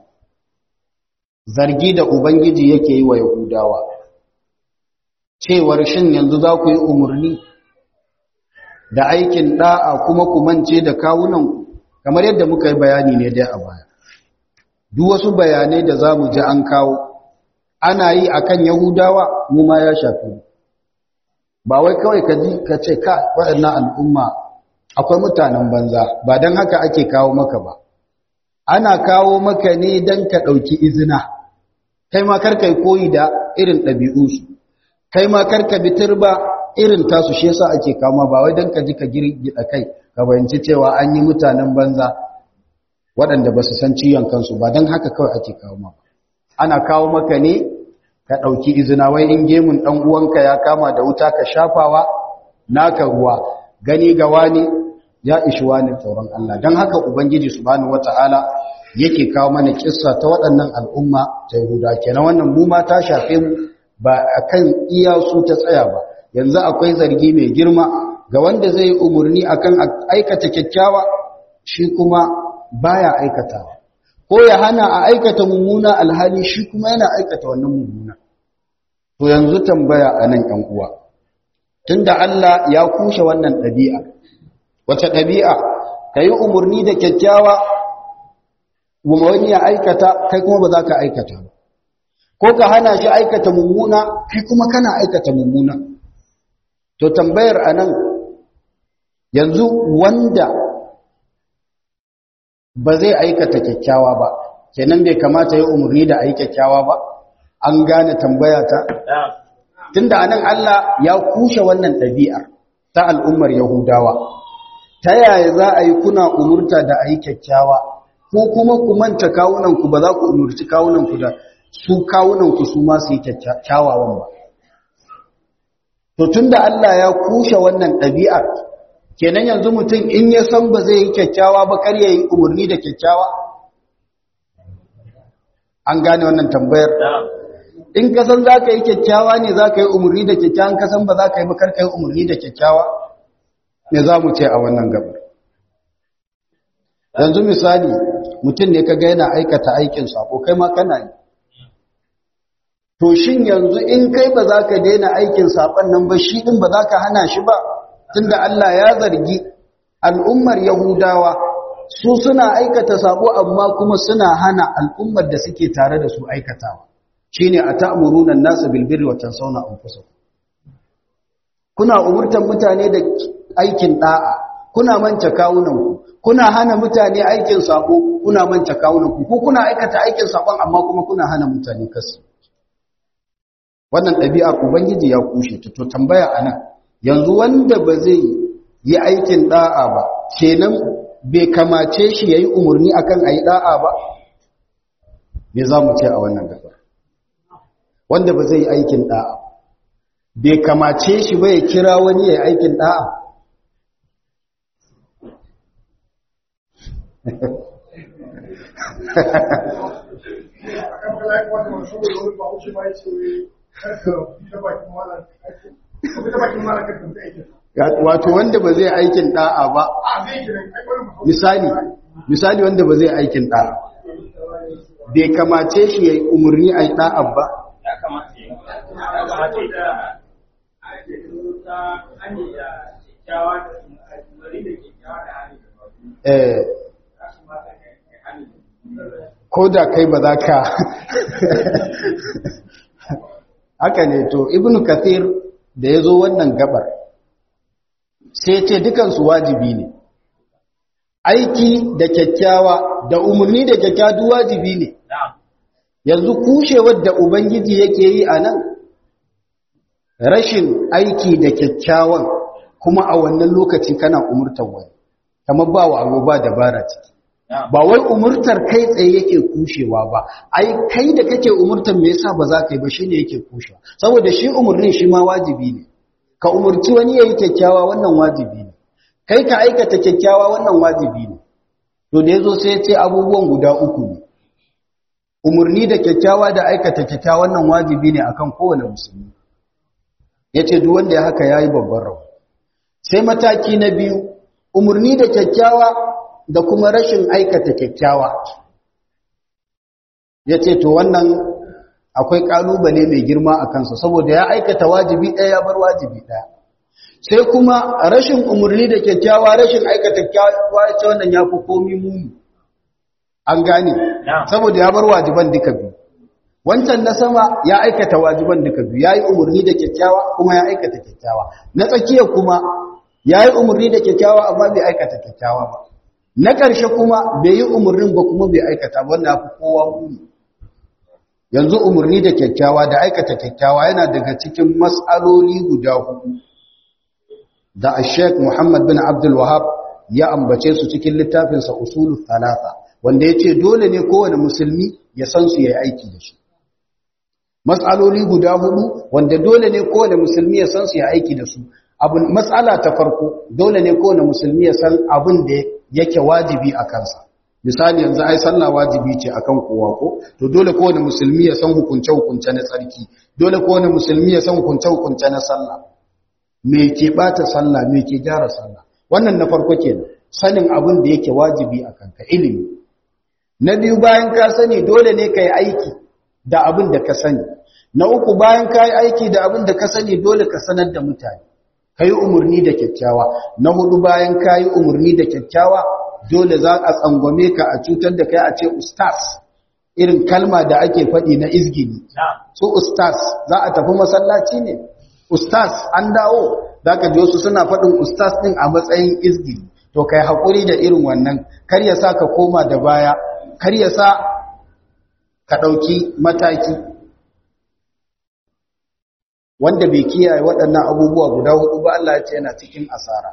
zargi da Ubangiji yake yi wa Yahudawa, cewar shin yanzu za ku yi umarni da aikin ɗa'a kuma ku mance da kawunanku, kamar yadda muka yi bayani ne dai a baya. Duk wasu bayanai da za mu ji an kawo, ana yi a kan Yahudawa, mu ma ya shafi mu. Ba wai kawai ka ce ka waɗannan al'umma akwai mutanen banza ba don haka ake kawo maka ba ana kawo maka ne don ka ɗauki izina kai ma karkai koyi da irin ɗabi'unsu kai ma karka bitir ba irin tasu shi yasa ake kawo ba wai don ka ji ka girgida kai ka bayanci cewa an yi mutanen banza waɗanda ba su san ciwon kansu ba don haka kawai ake kawo maka ana kawo maka ne ka ɗauki izina wai in gemun ɗan uwanka ya kama da wuta ka shafawa naka ruwa gani ga wani ya ishi wani tsoron Allah don haka ubangiji subhanahu wata'ala yake kawo mana kissa ta waɗannan al'umma ta Yahuda kenan wannan mu ma ta shafe mu ba akan iya su ta tsaya ba yanzu akwai zargi mai girma ga wanda zai umurni akan aikata kyakkyawa shi kuma baya aikatawa ko ya hana a aikata mummuna alhali shi kuma yana aikata wannan mummuna to yanzu tambaya anan ɗan uwa tunda Allah ya kushe wannan ɗabi'a wace ɗabi'a kai umurni da kyakkyawa kuma wani ya aikata kai kuma ba za ka aikata ba ko ka hana shi aikata mummuna kai kuma kana aikata mummuna to tambayar anan yanzu wanda ba zai aikata kyakkyawa ba kenan bai kamata ya umurni da ayi kyakkyawa ba an gane tambaya ta tunda anan Allah ya kushe wannan ɗabi'ar ta al'ummar Yahudawa ta yaya za a yi kuna umurta da ayi kyakkyawa ko kuma ku manta kawunanku ba za ku umurci kawunanku da su kawunanku su ma su yi kyakkyawawan ba to tunda Allah ya kushe wannan ɗabi'ar kenan yanzu mutum in ya san ba zai yi kyakkyawa ba kar ya yi umarni da kyakkyawa an gane wannan tambayar in ka san za ka yi kyakkyawa ne za ka yi umarni da kyakkyawa in ka san ba za ka yi ba kar ka yi umarni da kyakkyawa me za mu ce a wannan gabar yanzu misali mutum ne ka ga yana aikata aikin sako kai ma kana yi to shin yanzu in kai ba za ka daina aikin saƙon nan ba shi ɗin ba za ka hana shi ba tunda Allah ya zargi al'ummar Yahudawa su suna aikata saƙo amma kuma suna hana al'ummar da suke tare da su aikatawa shine ata'muruna an-nasa bil birri wa tansawna anfusakum kuna umurtan mutane da aikin da'a, kuna manta kawunanku, kuna hana mutane aikin sako, kuna manta kawunanku, ko kuna aikata aikin sakon amma kuma kuna hana mutane kasu. Wannan ɗabi'ar Ubangiji ya kushe ta. To tambaya anan, yanzu wanda ba zai yi aikin da'a ba, kenan bai kamace shi yayi umurni akan ayi da'a ba? Me za mu ce a wannan gabar? Wanda ba zai yi aikin da'a, bai kamace shi ba ya kira wani yayi aikin da'a? Wato wanda ba zai aikin da'a ba, misali wanda ba zai aikin da'a, bai kamace shi ya yi umarni a yi da'a ba? Ko da kai ba za ka haka ne. To Ibn Kathir da ya zo wannan gabar sai ce dukansu wajibi ne, aiki da kyakkyawa da umarni da kyakkyawa duk wajibi ne. Yanzu kushewar da Ubangiji yake yi a nan rashin aiki da kyakkyawan, kuma a wannan lokaci kana umurtar wani, kamar ba wa ba dabara ciki. Ba wai umurtar kai tsaye yake kushewa ba, ai kai da kake umurtar me yasa ba za ka yi ba shine yake kushewa, saboda shi umurnin shi ma wajibi ne. Ka umurci wani yayi kyakkyawa wannan wajibi ne, kai ka aikata kyakkyawa wannan wajibi ne. To da yazo sai ya ce abubuwan guda uku ne, umurni da kyakkyawa da aikata kyakkyawa wannan wajibi ne akan kowane musulmi. Yace duk wanda ya haka yayi babban rawa. Sai mataki na biyu, umurni da kyakkyawa da kuma rashin aikata kyakkyawa. Yace to wannan akwai kalubale mai girma a kansa, saboda ya aikata wajibi ɗaya ya bar wajibi ɗaya. Sai kuma rashin umurni da kyakkyawa, rashin aikata kyakkyawa, ce wannan ya fi komi muni. An gane? Saboda ya bar wajiban duka biyu. Wancan na sama ya aikata wajiban duka biyu, ya yi umurni da kyakkyawa kuma ya aikata kyakkyawa. Na tsakiya kuma ya yi umurni da kyakkyawa amma bai aikata kyakkyawa ba. Na ƙarshe kuma bai yi umurnin ba kuma bai aikata ba, wanda ya fi kowa muni. Yanzu umarni da kyakkyawa da aikata kyakkyawa yana daga cikin mas'aloli guda hudu da Sheikh Muhammad bin Abdul Wahhab ya ambace su cikin littafinsa Usulul Thalatha, wanda yace dole ne kowane musulmi ya san su yayi aiki da su. Mas'aloli guda hudu wanda dole ne kowane musulmi ya san su yayi aiki da su. Mas'ala ta farko, dole ne kowane musulmi ya san abin da yake wajibi a kansa. Misali yanzu ai sallah wajibi ce akan kowa ko, to dole kowane musulmi ya san hukunce-hukunce na tsarki, dole kowane musulmi ya san hukunce-hukunce na sallah. Me ke bata sallah, me ke gyara sallah? Wannan na farko kenan, sanin abin da yake wajibi a kanka, ilimi. Na biyu, bayan ka sani dole ne ka yi aiki da abin da ka sani. Na uku, bayan ka yi aiki da abin da ka sani dole ka sanar da mutane, ka yi umarni da kyakkyawa. Na hudu, bayan ka yi umarni da kyakkyawa dole za a tsangwame ka a cutar da kai a ce ustaz, irin kalma da ake faɗi na izgini. Su ustaz za a tafi masallaci ne, ustaz an dawo, za ka ji wasu suna faɗin ustaz ɗin a matsayin izgini. To kai haƙuri da irin wannan, kar ya sa ka koma da baya, kar ya sa ka ɗauki mataki. Wanda bai kiyaye waɗannan abubuwa guda hudu ba, Allah ya ce yana cikin asara.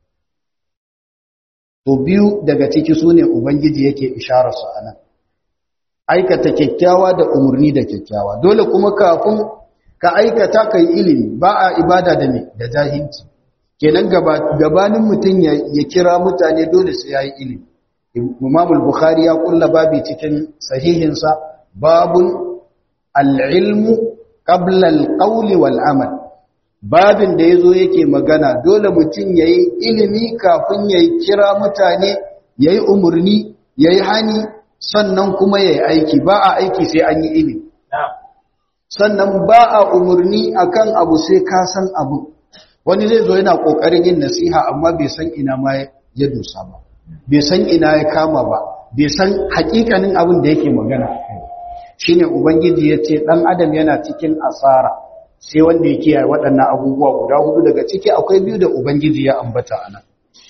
To biyu daga ciki su ne Ubangiji yake ishararsu a nan, aikata kyakkyawa da umarni da kyakkyawa. Dole kuma kafin ka aikata ka yi ilimi, ba a ibada da ne da jahilci. Kenan gabanin mutum ya kira mutane dole sai ya yi ilimi. Imam al-Bukhari ya kulla babi cikin sahihinsa, babun al-ilmu qabla al-qawli wal amal. Babin da yazo yake magana dole mutum yayi ilimi kafin yayi kira mutane, yayi umurni, yayi hani, sannan kuma yayi aiki. Ba a aiki sai an yi ilimi. Sannan ba a umurni akan abu sai ka san abu. Wani zai zo yana kokarin yin nasiha amma bai san ina ma ya dosa ba, bai san ina ya kama ba, bai san hakikanin abin da yake magana. Shine Ubangiji yace dan adam yana cikin asara sai wanda ya kiyaye waɗannan abubuwa guda hudu daga ciki akwai biyu da ubangiji ya ambata anan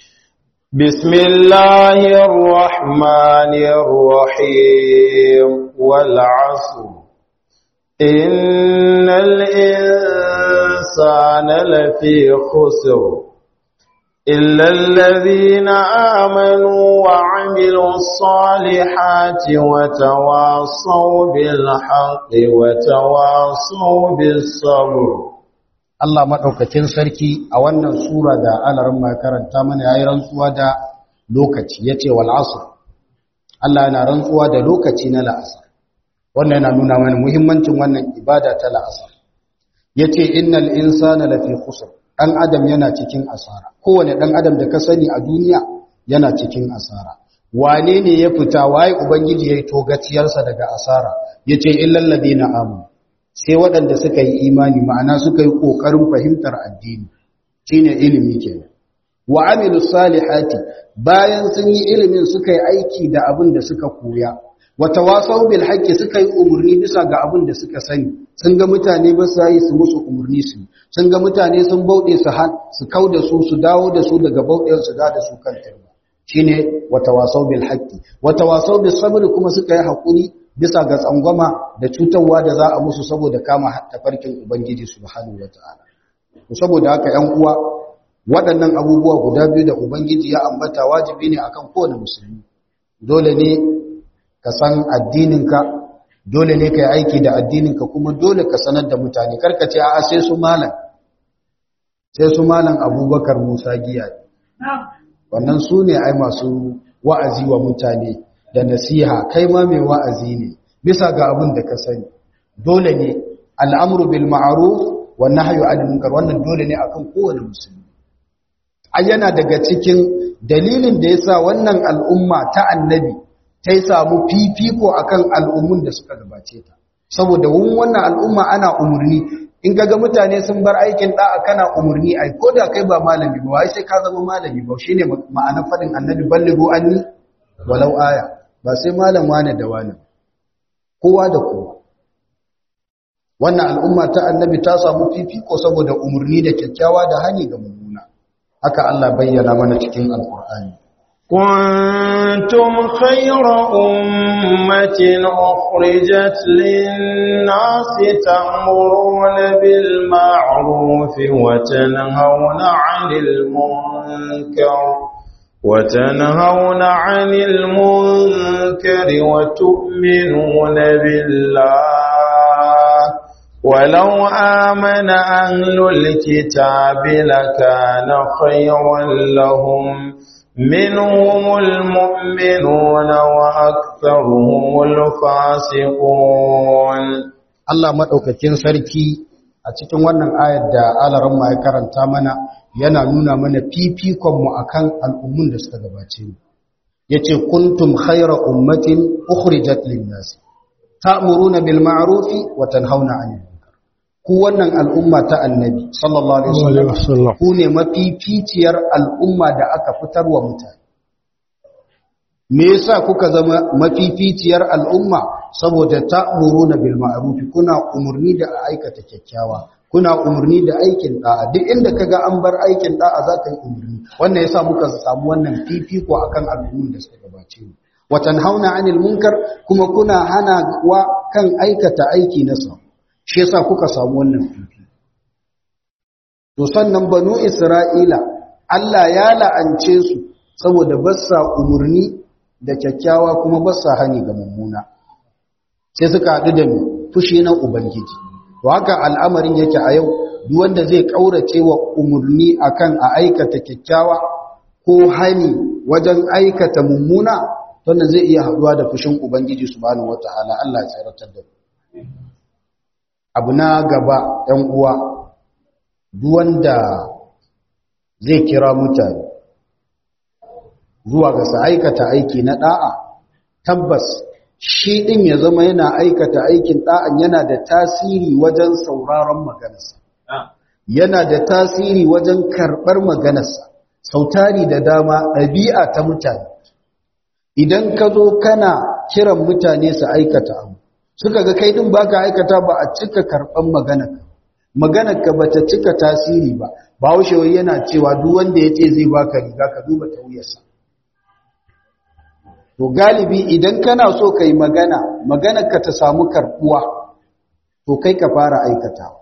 bismillahir rahmanir rahim wal 'asr innal insana lafi khusr إلا الذين آمنوا وعملوا الصالحات وتواصوا بالحق وتواصوا بالصبر Allah madaukakin sarki a wannan sura da alarin ma karanta mana yayi rantsuwa da lokaci yace wal asr Allah yana rantsuwa da lokaci na la'asar wannan yana nuna mana muhimmancin wannan ibada ta la'asar yace innal insana lafi khusr ɗan adam yana cikin asara kowane ɗan adam da ka sani a duniya yana cikin asara wane ne ya fita waye ubangiji ya yi togaciyarsa daga asara ya ce illal ladina amanu sai waɗanda suka yi imani ma'ana suka yi ƙoƙarin fahimtar addini shine ilimi kenan wa amilus salihati bayan sun yi ilimin suka yi aiki da abin da suka koya wa tawasaw bil haqqi suka yi umurni bisa ga abin da suka sani sun ga mutane ba su yi su musu umurni su sun ga mutane sun bauɗe su kauda su su dawo da su daga bauɗen su da su kan turba shine wa tawasaw bil haqqi wa tawasaw bis sabr kuma suka yi hakuri bisa ga tsangwama da cutarwa da za a musu saboda kama tafarkin ubangiji subhanahu wataala saboda haka ƴan uwa waɗannan abubuwa guda biyu da ubangiji ya ambata wajibi ne akan kowane musulmi dole ne ka san addininka dole ne ka yi aiki da addininka kuma dole ka sanar da mutane karkace a sai su malam abubakar musa giya wannan su ne ai masu wa'azi wa mutane da nasiha kai ma mai wa'azi ne bisa ga abin da ka sani dole ne al'amru bil ma'ruf wa nahyu 'anil munkar wannan dole ne akan kowane musulmi ai yana daga cikin dalilin da yasa wannan al'umma ta annabi ta yi samu fifiko akan al'ummun da suka gabace ta saboda wannan al'umma ana umurni in ga mutane sun bar aikin da'a kana umurni ai ko da kai ba malami ba wai sai ka zama malami ba shine ma'anar fadin annabi ballighu anni walau aya ba sai malam wane da wane kowa da kowa wannan al'umma ta annabi ta samu fifiko saboda umurni da kyakkyawa da hani ga mummuna haka Allah bayyana mana cikin alqur'ani كنتم خير أمة أخرجت للناس تأمرون بالمعروف وتنهون عن المنكر وتؤمنون بالله ولو آمن أهل الكتاب لكان خيرا لهم منهم المؤمنون وأكثرهم الفاسقون Allah madaukakin sarki a cikin wannan ayar da alaran ma ya karanta mana yana nuna mana fifikon mu akan al'ummun da suka gabace mu yace kuntum khayra ummatin ukhrijat lin-nas ta'muruna bil ma'ruf wa tanhauna 'anil munkar ku wannan al'umma ta annabi sallallahu alaihi wasallam ku ne mafificiyar al'umma da aka fitar wa mutane me yasa kuka zama mafificiyar al'umma saboda ta'muruna bil ma'ruf kuna umurni da aikata kyakkyawa kuna umurni da aikin da'a duk inda kaga an bar aikin da'a zaka yi umurni wannan yasa muka samu wannan fifiko akan al'ummun da suka gabace mu wa tanhauna 'anil munkar kuma kuna hana wa kan aikata aiki na sa shi yasa kuka samu wannan fifiko to sannan banu isra'ila Allah ya la'ance su saboda bassa umurni da kyakkyawa kuma bassa hani ga mummuna sai suka haɗu da fushi na ubangiji to haka al'amarin yake a yau duk wanda zai kaurace wa umurni akan a aikata kyakkyawa ko hani wajen aikata mummuna wannan zai iya haɗuwa da fushin ubangiji subhanahu wataala Allah ya tsaratar da abu na gaba ɗan uwa duk wanda zai kira mutane zuwa ga su aikata aiki na da'a tabbas shi din ya zama yana aikata aikin da'an yana da tasiri wajen sauraron maganarsa yana da tasiri wajen karɓar maganarsa sautari da dama ɗabi'a ta mutane idan ka zo kana kiran mutane su aikata abu suka ga kai din baka aikata ba a cika karɓar maganar maganarka bata cika tasiri ba. Bahaushe wai yana cewa duk wanda ya ce zai baka riga ka duba ta wuyarsa. To galibi idan kana so kai maganarka ta samu karbuwa, to kai ka fara aikatawa.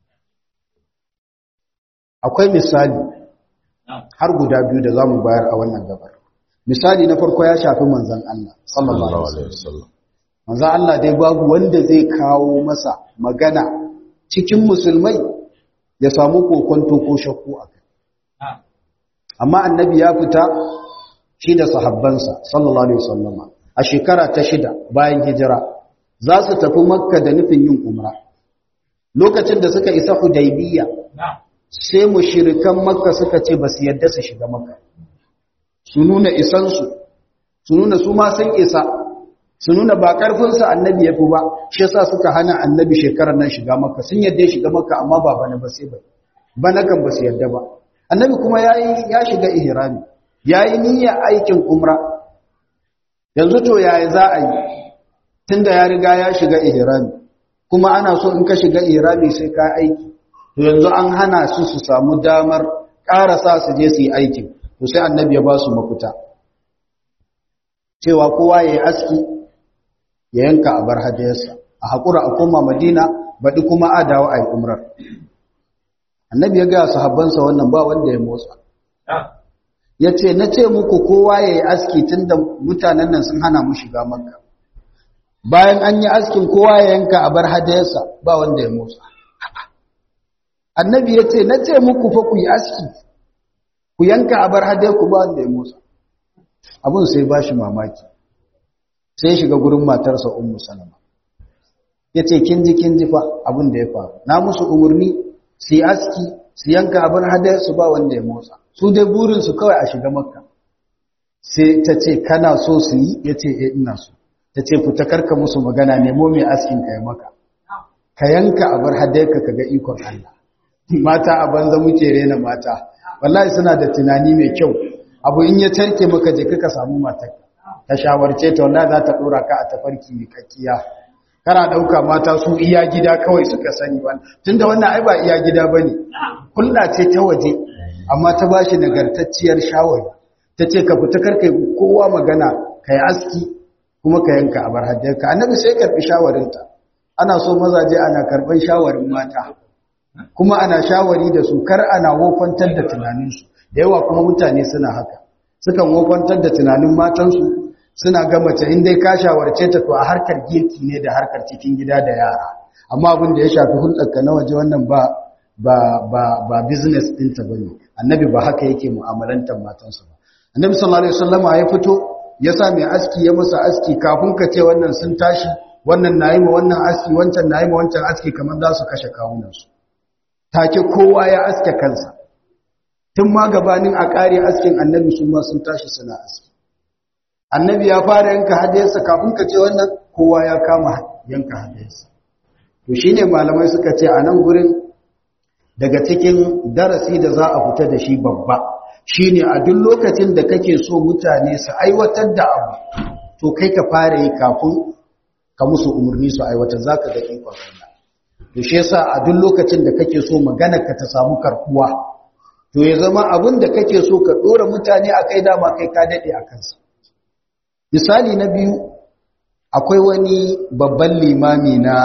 Akwai misali har guda biyu da zamu bayar a wannan gabar. Misali na farko ya shafi manzon Allah sallallahu alaihi wasallam. Manzon Allah dai babu wanda zai kawo masa magana cikin musulmai ya samu kokonto ko shakku akai. Amma annabi ya fita shi da sahabbansa sallallahu alaihi wasallama a shekara ta 6 bayan hijira za su tafi Makka da nufin yin umra. Lokacin da suka isa Hudaybiyya sai mushrikan Makka suka ce ba su yadda su shiga Makka. Su nuna isansu, su nuna su ma sun isa, su nuna ba ƙarfinsa annabi ya fi ba, shi yasa suka hana annabi shekarar nan shiga Makka. Sun yadda ya shiga Makka amma ba bana ba sai bana kan ba su yadda ba. Annabi kuma ya shiga ihrami, ya yi niyyar aikin umra. Yanzu to yaya za a yi? Tunda ya riga ya shiga ihrami, kuma ana so in ka shiga ihrami sai ka aiki. To yanzu an hana su su samu damar ƙarasa su je su yi aikin. To sai annabi ya ba su mafita cewa kowa ya yi aski ya yanka a bar hadayarsa, a haƙura a koma Madina baɗi kuma a dawo a yi umrar. Annabi ya gaya sahabbansa wannan ba wanda ya motsa. Ya ce na ce muku kowa ya yi aski tun da mutanen nan sun hana mu shiga Makka. Bayan an yi askin kowa ya yanka a bar hadayarsa ba wanda ya motsa. Annabi ya ce na ce muku fa ku yi aski ku yanka a bar hadayarku ba wanda ya motsa. Abin sai ba shi mamaki. Sai ya shiga gurin matarsa Ummu Salama. Ya ce kin ji fa abin da ya faru. Na musu umarni su yi aski su yanka a bar hadayarsu ba wanda ya motsa. Su dai burinsu kawai a shiga Makka. Sai ta ce kana so su yi? Ya ce ina so. Ta ce fita karka musu magana nemo mai askin ka yi maka. Ka yanka a bar hadayarka ka ga ikon Allah. Mata a banza muke rena mata. Wallahi suna da tunani mai kyau. Abu in ya tarke maka je ka samu matar. Ta shawarce ta wallahi za ta dora ka a tafarki mai kakkiya. Kana dauka mata su iya gida kawai suka sani wannan. Tunda wannan ai ba iya gida bane. Kulla ce ta waje. Amma ta bashi nagartacciyar shawari. Ta ce ka fita karkai kowa magana kai aski kuma ka yanka a bar haddarka. Annabi sai karbi shawarinta. Ana so mazaje ana karban shawarin mata. Kuma ana shawari da su kar ana wofantar da tunaninsu. Da yawa kuma mutane suna haka. Sukan wofantar da tunanin matansu suna ga mace in dai ka shawarce ta to a harkar girki ne da harkar cikin gida da yara. Amma abin da ya shafi hulɗarka na waje wannan ba business ɗinta bane. Annabi ba haka yake mu'amalantar matansa ba. Annabi sallallahu alaihi wasallama ya fito ya sa mai aski ya masa aski kafin ka ce wannan sun tashi wannan nayi ma wannan aski wancan nayi ma wancan aski kamar za su kashe kawunansu. Take kowa ya aske kansa. Tun ma gabanin a ƙare askin annabi su ma sun tashi suna aski. Annabi ya fara yanka hadayarsa kafin ka ce wannan kowa ya kama yanka hadayarsa. To shine malamai suka ce a nan gurin daga cikin darasi da za a fita da shi babba shine a duk lokacin da kake so mutane su aiwatar da abu to kai ka fara yi kafin ka musu umarni su aiwatar zaka ga ikon Allah. To shi yasa a duk lokacin da kake so magana ka ta samu karkuwa to ya zama abin da kake so ka dora mutane akai dama kai ka dade a kansa. Misali na biyu akwai wani babban limami na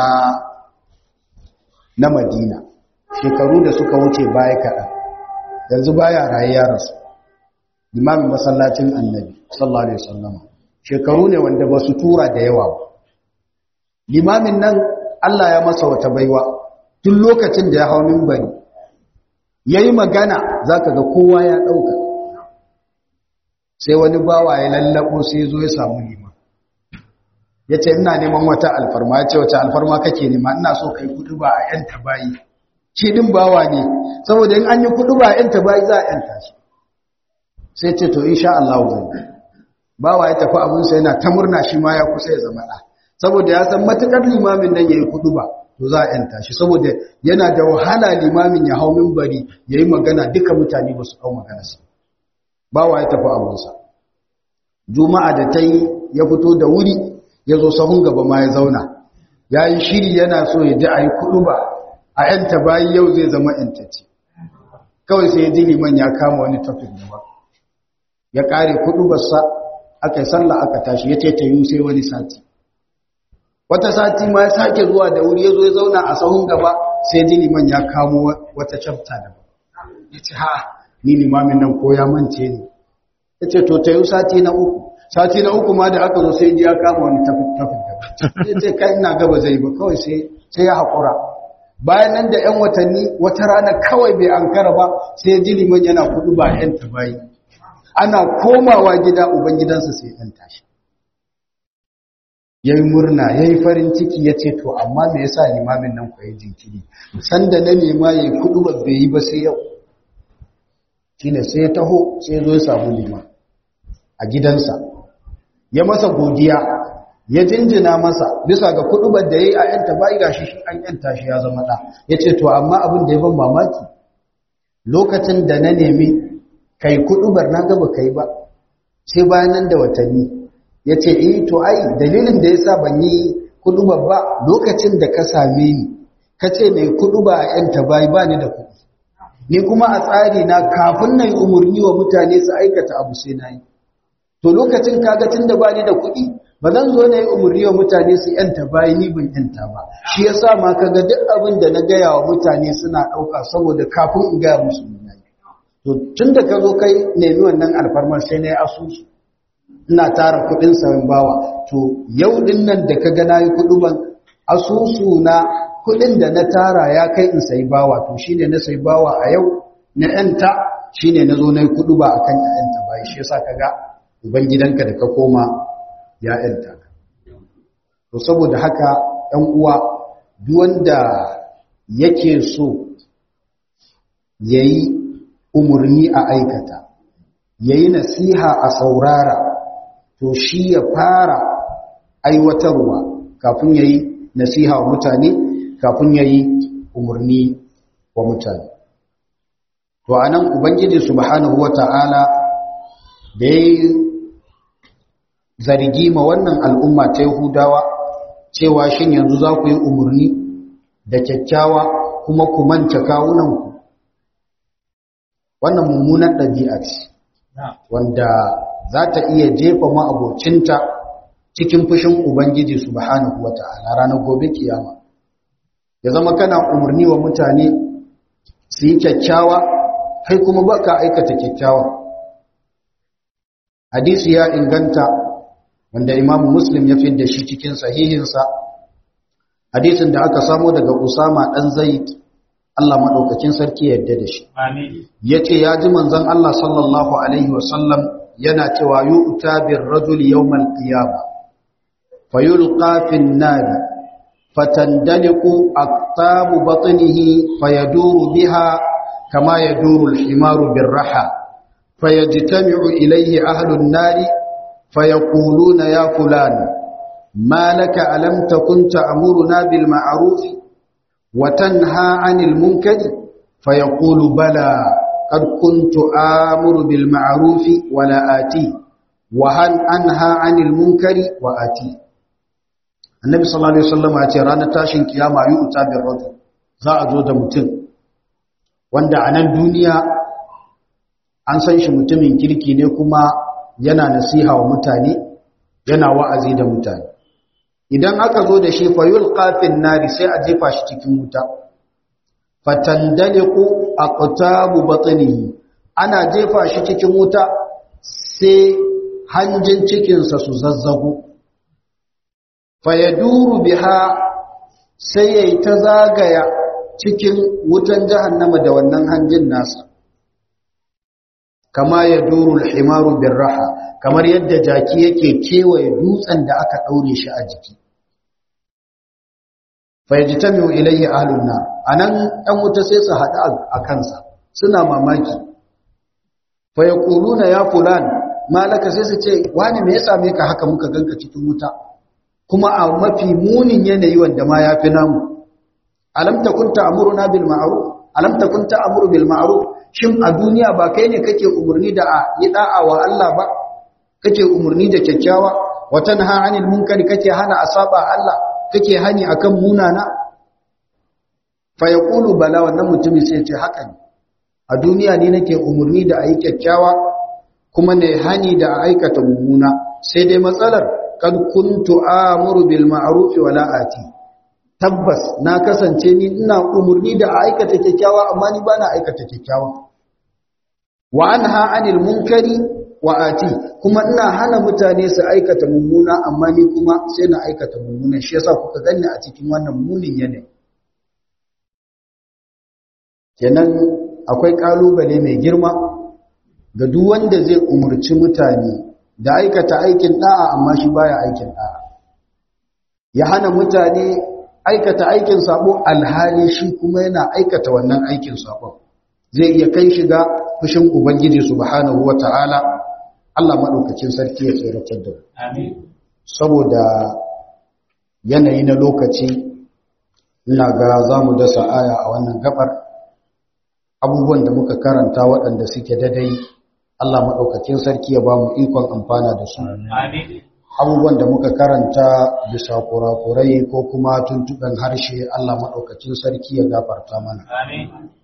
Madina shekaru da suka wuce baya kaɗan yanzu baya raye ya rasu. Limamin masallacin Annabi sallallahu alaihi wasallam shekaru ne wanda ba su tura da yawa ba. Limamin nan Allah ya masa wata baiwa tun lokacin da ya hau minbari yayi magana zaka ga kowa ya dauka. Sai wani bawa ya lallabo sai zo ya samu liman yace ina neman wata alfarma yace wata alfarma kake nema ina so kai kutuba a yan tabayi. Shi din bawa ne saboda in an yi kutuba a yan tabayi za a yanta shi. Sai ce to insha Allah zan bawa ya tafi abun sa yana ta murna shi ma ya kusa ya zama da saboda ya san matukar limamin nan yayi kutuba to za a yanta shi saboda yana da wahala limamin ya hau minbari yayi magana duka mutane ba su dau magana sa. Bawa ya tafi abunsa. Juma'a da ta yi ya fito da wuri ya zo sahun gaba ma ya zauna. Ya yi shiri yana so ya ji a yi kuɗuba a yanta bayi yau zai zama yantacce kawai sai ya ji liman ya kama wani topic da ba ya kare kudubarsa aka yi sallah aka tashi ya ce ta yi sai wani sati wata sati ma ya sake zuwa da wuri ya zo ya zauna a sahun gaba sai ji liman ya kamo wata chapter da ba ya ce ha ni limamin nan ko ya mance ni ya ce to ta yi sati na uku ma da aka zo sai ji ya kama wani topic da ba ya ce kai ina gaba zai ba kawai sai ya haƙura bayan nan da 'yan watanni wata rana kawai bai ankara ba sai ji liman yana kudu ba 'yan tabayi ana komawa gida ubangidansa sai ɗan tashi ya yi murna ya yi farin ciki ya ce to amma me yasa limamin nan kwaye jinkiri sanda na nema ya yi kudu ba bai yi ba sai yau shi ne sai ya taho sai ya zo ya samu liman a gidansa ya masa godiya ya jinjina masa bisa ga kudubar da ya yi a yanta bayi gashi shi an yanta shi ya zama ɗa ya ce to amma abin da ya ban mamaki lokacin da na nemi kai kudubar na gaba kai ba sai bayan nan da watanni ya ce to ai dalilin da ya sa ban yi kudubar ba lokacin da ka same ni ka ce mai kuduba a yanta bayi ba ni da kuɗi ni kuma a tsari na kafin na yi umarni wa mutane su aikata abu sai na yi to lokacin kaga tun da ba ni da kuɗi ba zan zo na yi umarni wa mutane su yanta bayi ni ban yanta ba shi ya sa ma kaga duk abin da na gaya wa mutane suna ɗauka saboda kafin in gaya musu na yi to tun da ka zo kai nemi wannan alfarmar sai na yi asusu ina tara kuɗin sayan bawa to yau din nan da ka ga na yi kuɗuban asusu na kuɗin da na tara ya kai in sayi bawa to shine na sayi bawa a yau na yanta shine na zo na yi kuɗuba akan yanta bayi shi yasa kaga ubangidanka da ka koma ya yanta ka to saboda haka ɗan uwa duk wanda yake so yayi umurni a aikata yayi nasiha a saurara to shi ya fara aiwatarwa kafin yayi nasiha wa mutane kafin yayi umurni wa mutane to anan ubangiji subhanahu wataala da yayi zargi ma wannan al'umma ta Yahudawa cewa shin yanzu za ku yi umurni da kyakkyawa kuma ku manta kawunanku wannan mummunar ɗabi'a ce wanda za ta iya jefa ma'abocinta cikin fushin Ubangiji subhanahu wata'ala ranar gobe kiyama ya zama kana umarni wa mutane su yi kyakkyawa kai kuma ba ka aikata kyakkyawa hadisi ya inganta wanda imamu muslim ya fidda shi cikin sahihinsa hadisin da aka samo daga usama ɗan zaid Allah maɗaukakin sarki yadda da shi ya ce ya ji manzon Allah sallallahu alaihi wasallam yana cewa yu'ta bir rajuli yawmal qiyamah fayulqa fin nar fatandaliqu aqtabu batnihi fayaduru biha kama yaduru al-himaru birraha fayajtami'u ilayhi ahlu an-nar fayaquluna ya fulan ma laka alam takun ta'muruna bil ma'ruf wa tanha 'anil munkari fayaqulu bala قد كنت آمر بالمعروف ولا آتي وهل أنهى عن المنكر وآتي النبي صلى الله عليه وسلم ya ranar tashin kiyama yu'ta bir rajul za a zo da mutum wanda a nan duniya an san shi mutumin kirki ne kuma yana nasiha wa mutane yana wa'azi da mutane idan aka zo da shi fa yulqa fin nari sai a jefa shi cikin wuta fatandaliqu aqtabu batnihi ana jefa shi cikin wuta sai hanjin cikin sa su zazzago fayaduru biha sai yayi ta zagaya cikin wutan jahannama da wannan hanjin nasa kama yaduru alhimaru birraha kamar yadda jaki yake kewaye dutsen da aka daure shi a jiki fayajtamiu ilayhi ahlun nar anan ɗan wuta sai su hada a kansa suna mamaki fayaquluna ya fulan malaka sai su ce wani me ya same ka haka muka ganka cikin wuta kuma a mafi munin yanayi wanda ma yafi namu alam takun ta'muruna bil ma'ruf alam takun ta'muru bil ma'ruf shin a duniya ba kai ne kake umurni da yi da'a wa Allah ba kake umurni da kyakkyawa wa tanha 'anil munkari kake hana asaba Allah kake hani akan munana fa yaqulu bala, wannan mutumin sai ce haka ne, a duniya ne nake umurni da ayi kyakkyawa kuma ne hani da aikata mummuna, sai dai matsalar kad kuntu amuru bil ma'ruf wa la ati, tabbas na kasance ni ina umurni da aikata kyakkyawa amma ni bana aikata kyakkyawa, wa anha anil munkari wa ati, kuma ina hana mutane su aikata mummuna amma ni kuma sai na aikata mummuna, shi yasa kuka ganni a cikin wannan munin yanayi. Kenan akwai kalubale mai girma ga duk wanda zai umurci mutane da aikata aikin da'a amma shi baya aikin da'a, ya hana mutane aikata aikin sabo alhali shi kuma yana aikata wannan aikin sabon, zai iya kai shi ga fushin ubangiji subhanahu wata'ala. Allah madaukakin sarki ya tsiratar da mu. Amin. Saboda yanayi na lokaci ina ga zamu dasa aya a wannan gabar. Abubuwan da muka karanta waɗanda suke daidai Allah madaukakin sarki ya ba mu ikon amfana da su. Amin. Abubuwan da muka karanta bisa kurakurai ko kuma tuntuɓen harshe Allah madaukakin sarki ya gafarta mana. Amin.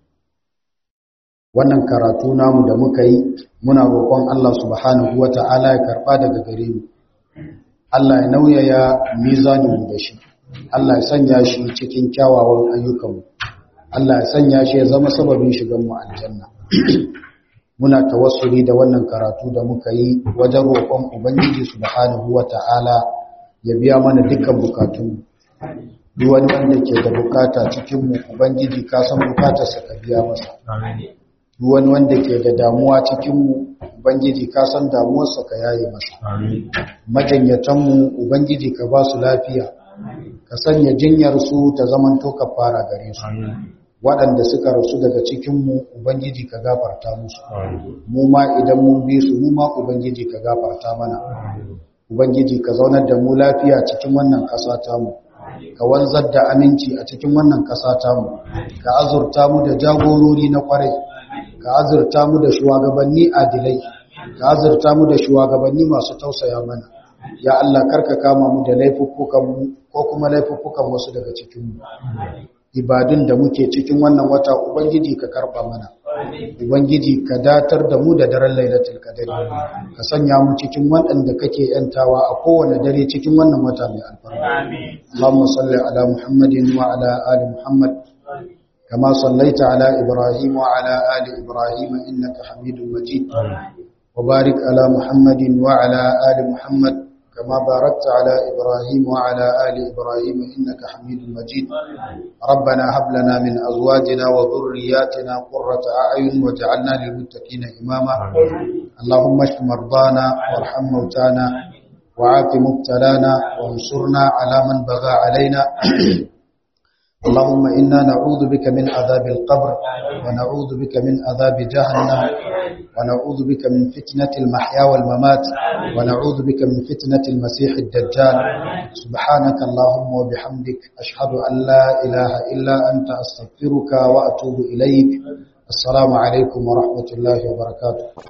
Wannan karatu namu da muka yi muna roƙon Allah subhanahu wata'ala ya karɓa daga gare mu, Allah ya nauyaya mizaninmu da shi, Allah ya sanya shi cikin kyawawan ayyukanmu, Allah ya sanya shi ya zama sababin shiganmu aljanna. Muna tawassuli da wannan karatu da muka yi wajen roƙon Ubangiji subhanahu wata'ala ya biya mana dukkan bukatunmu. Duk wani wanda ke da bukata cikinmu Ubangiji ka san bukatarsa ka biya masa. Duk wani wanda ke da damuwa cikinmu Ubangiji ka san damuwarsa ka yaye masa. Majinyatanmu Ubangiji ka ba su lafiya, ka sanya jinyarsu ta zamanto ka fara gare su. Waɗanda suka rasu daga cikinmu Ubangiji ka gafarta musu. Mu ma idan mun bi su mu ma Ubangiji ka gafarta mana. Ubangiji ka zaunar da mu lafiya cikin wannan ƙasa tamu. Ka wanzar da aminci a cikin wannan ƙasa tamu. Ka azurta mu da jagorori na kwarai. Ka azurta mu da shugabanni adilai, ka azurta mu da shugabanni masu tausaya mana. Ya Allah karka kama mu da laifuffukan mu ko kuma laifuffukan wasu daga cikin mu. Ibadun da muke cikin wannan wata Ubangiji ka karba mana. Ubangiji ka datar da mu da daren Lailatul Qadr. Ka sanya mu cikin waɗanda kake yantawa a kowane dare cikin wannan wata mai alfarma. Allahumma salli ala Muhammadin wa ala ali Muhammad. كما صليت على إبراهيم وعلى آل إبراهيم إنك حميد مجيد وبارك على محمد وعلى آل محمد كما باركت على إبراهيم وعلى آل إبراهيم إنك حميد مجيد ربنا هب لنا من أزواجنا وذرياتنا قرة أعين واجعلنا للمتقين إماما اللهم اشف مرضانا وارحم موتانا وعاف مبتلانا وانصرنا على من بغى علينا اللهم إنا نعوذ بك من عذاب القبر ونعوذ بك من عذاب جهنم ونعوذ بك من فتنة المحيا والممات ونعوذ بك من فتنة المسيح الدجال سبحانك اللهم وبحمدك أشهد أن لا إله إلا أنت أستغفرك وأتوب إليك السلام عليكم ورحمة الله وبركاته.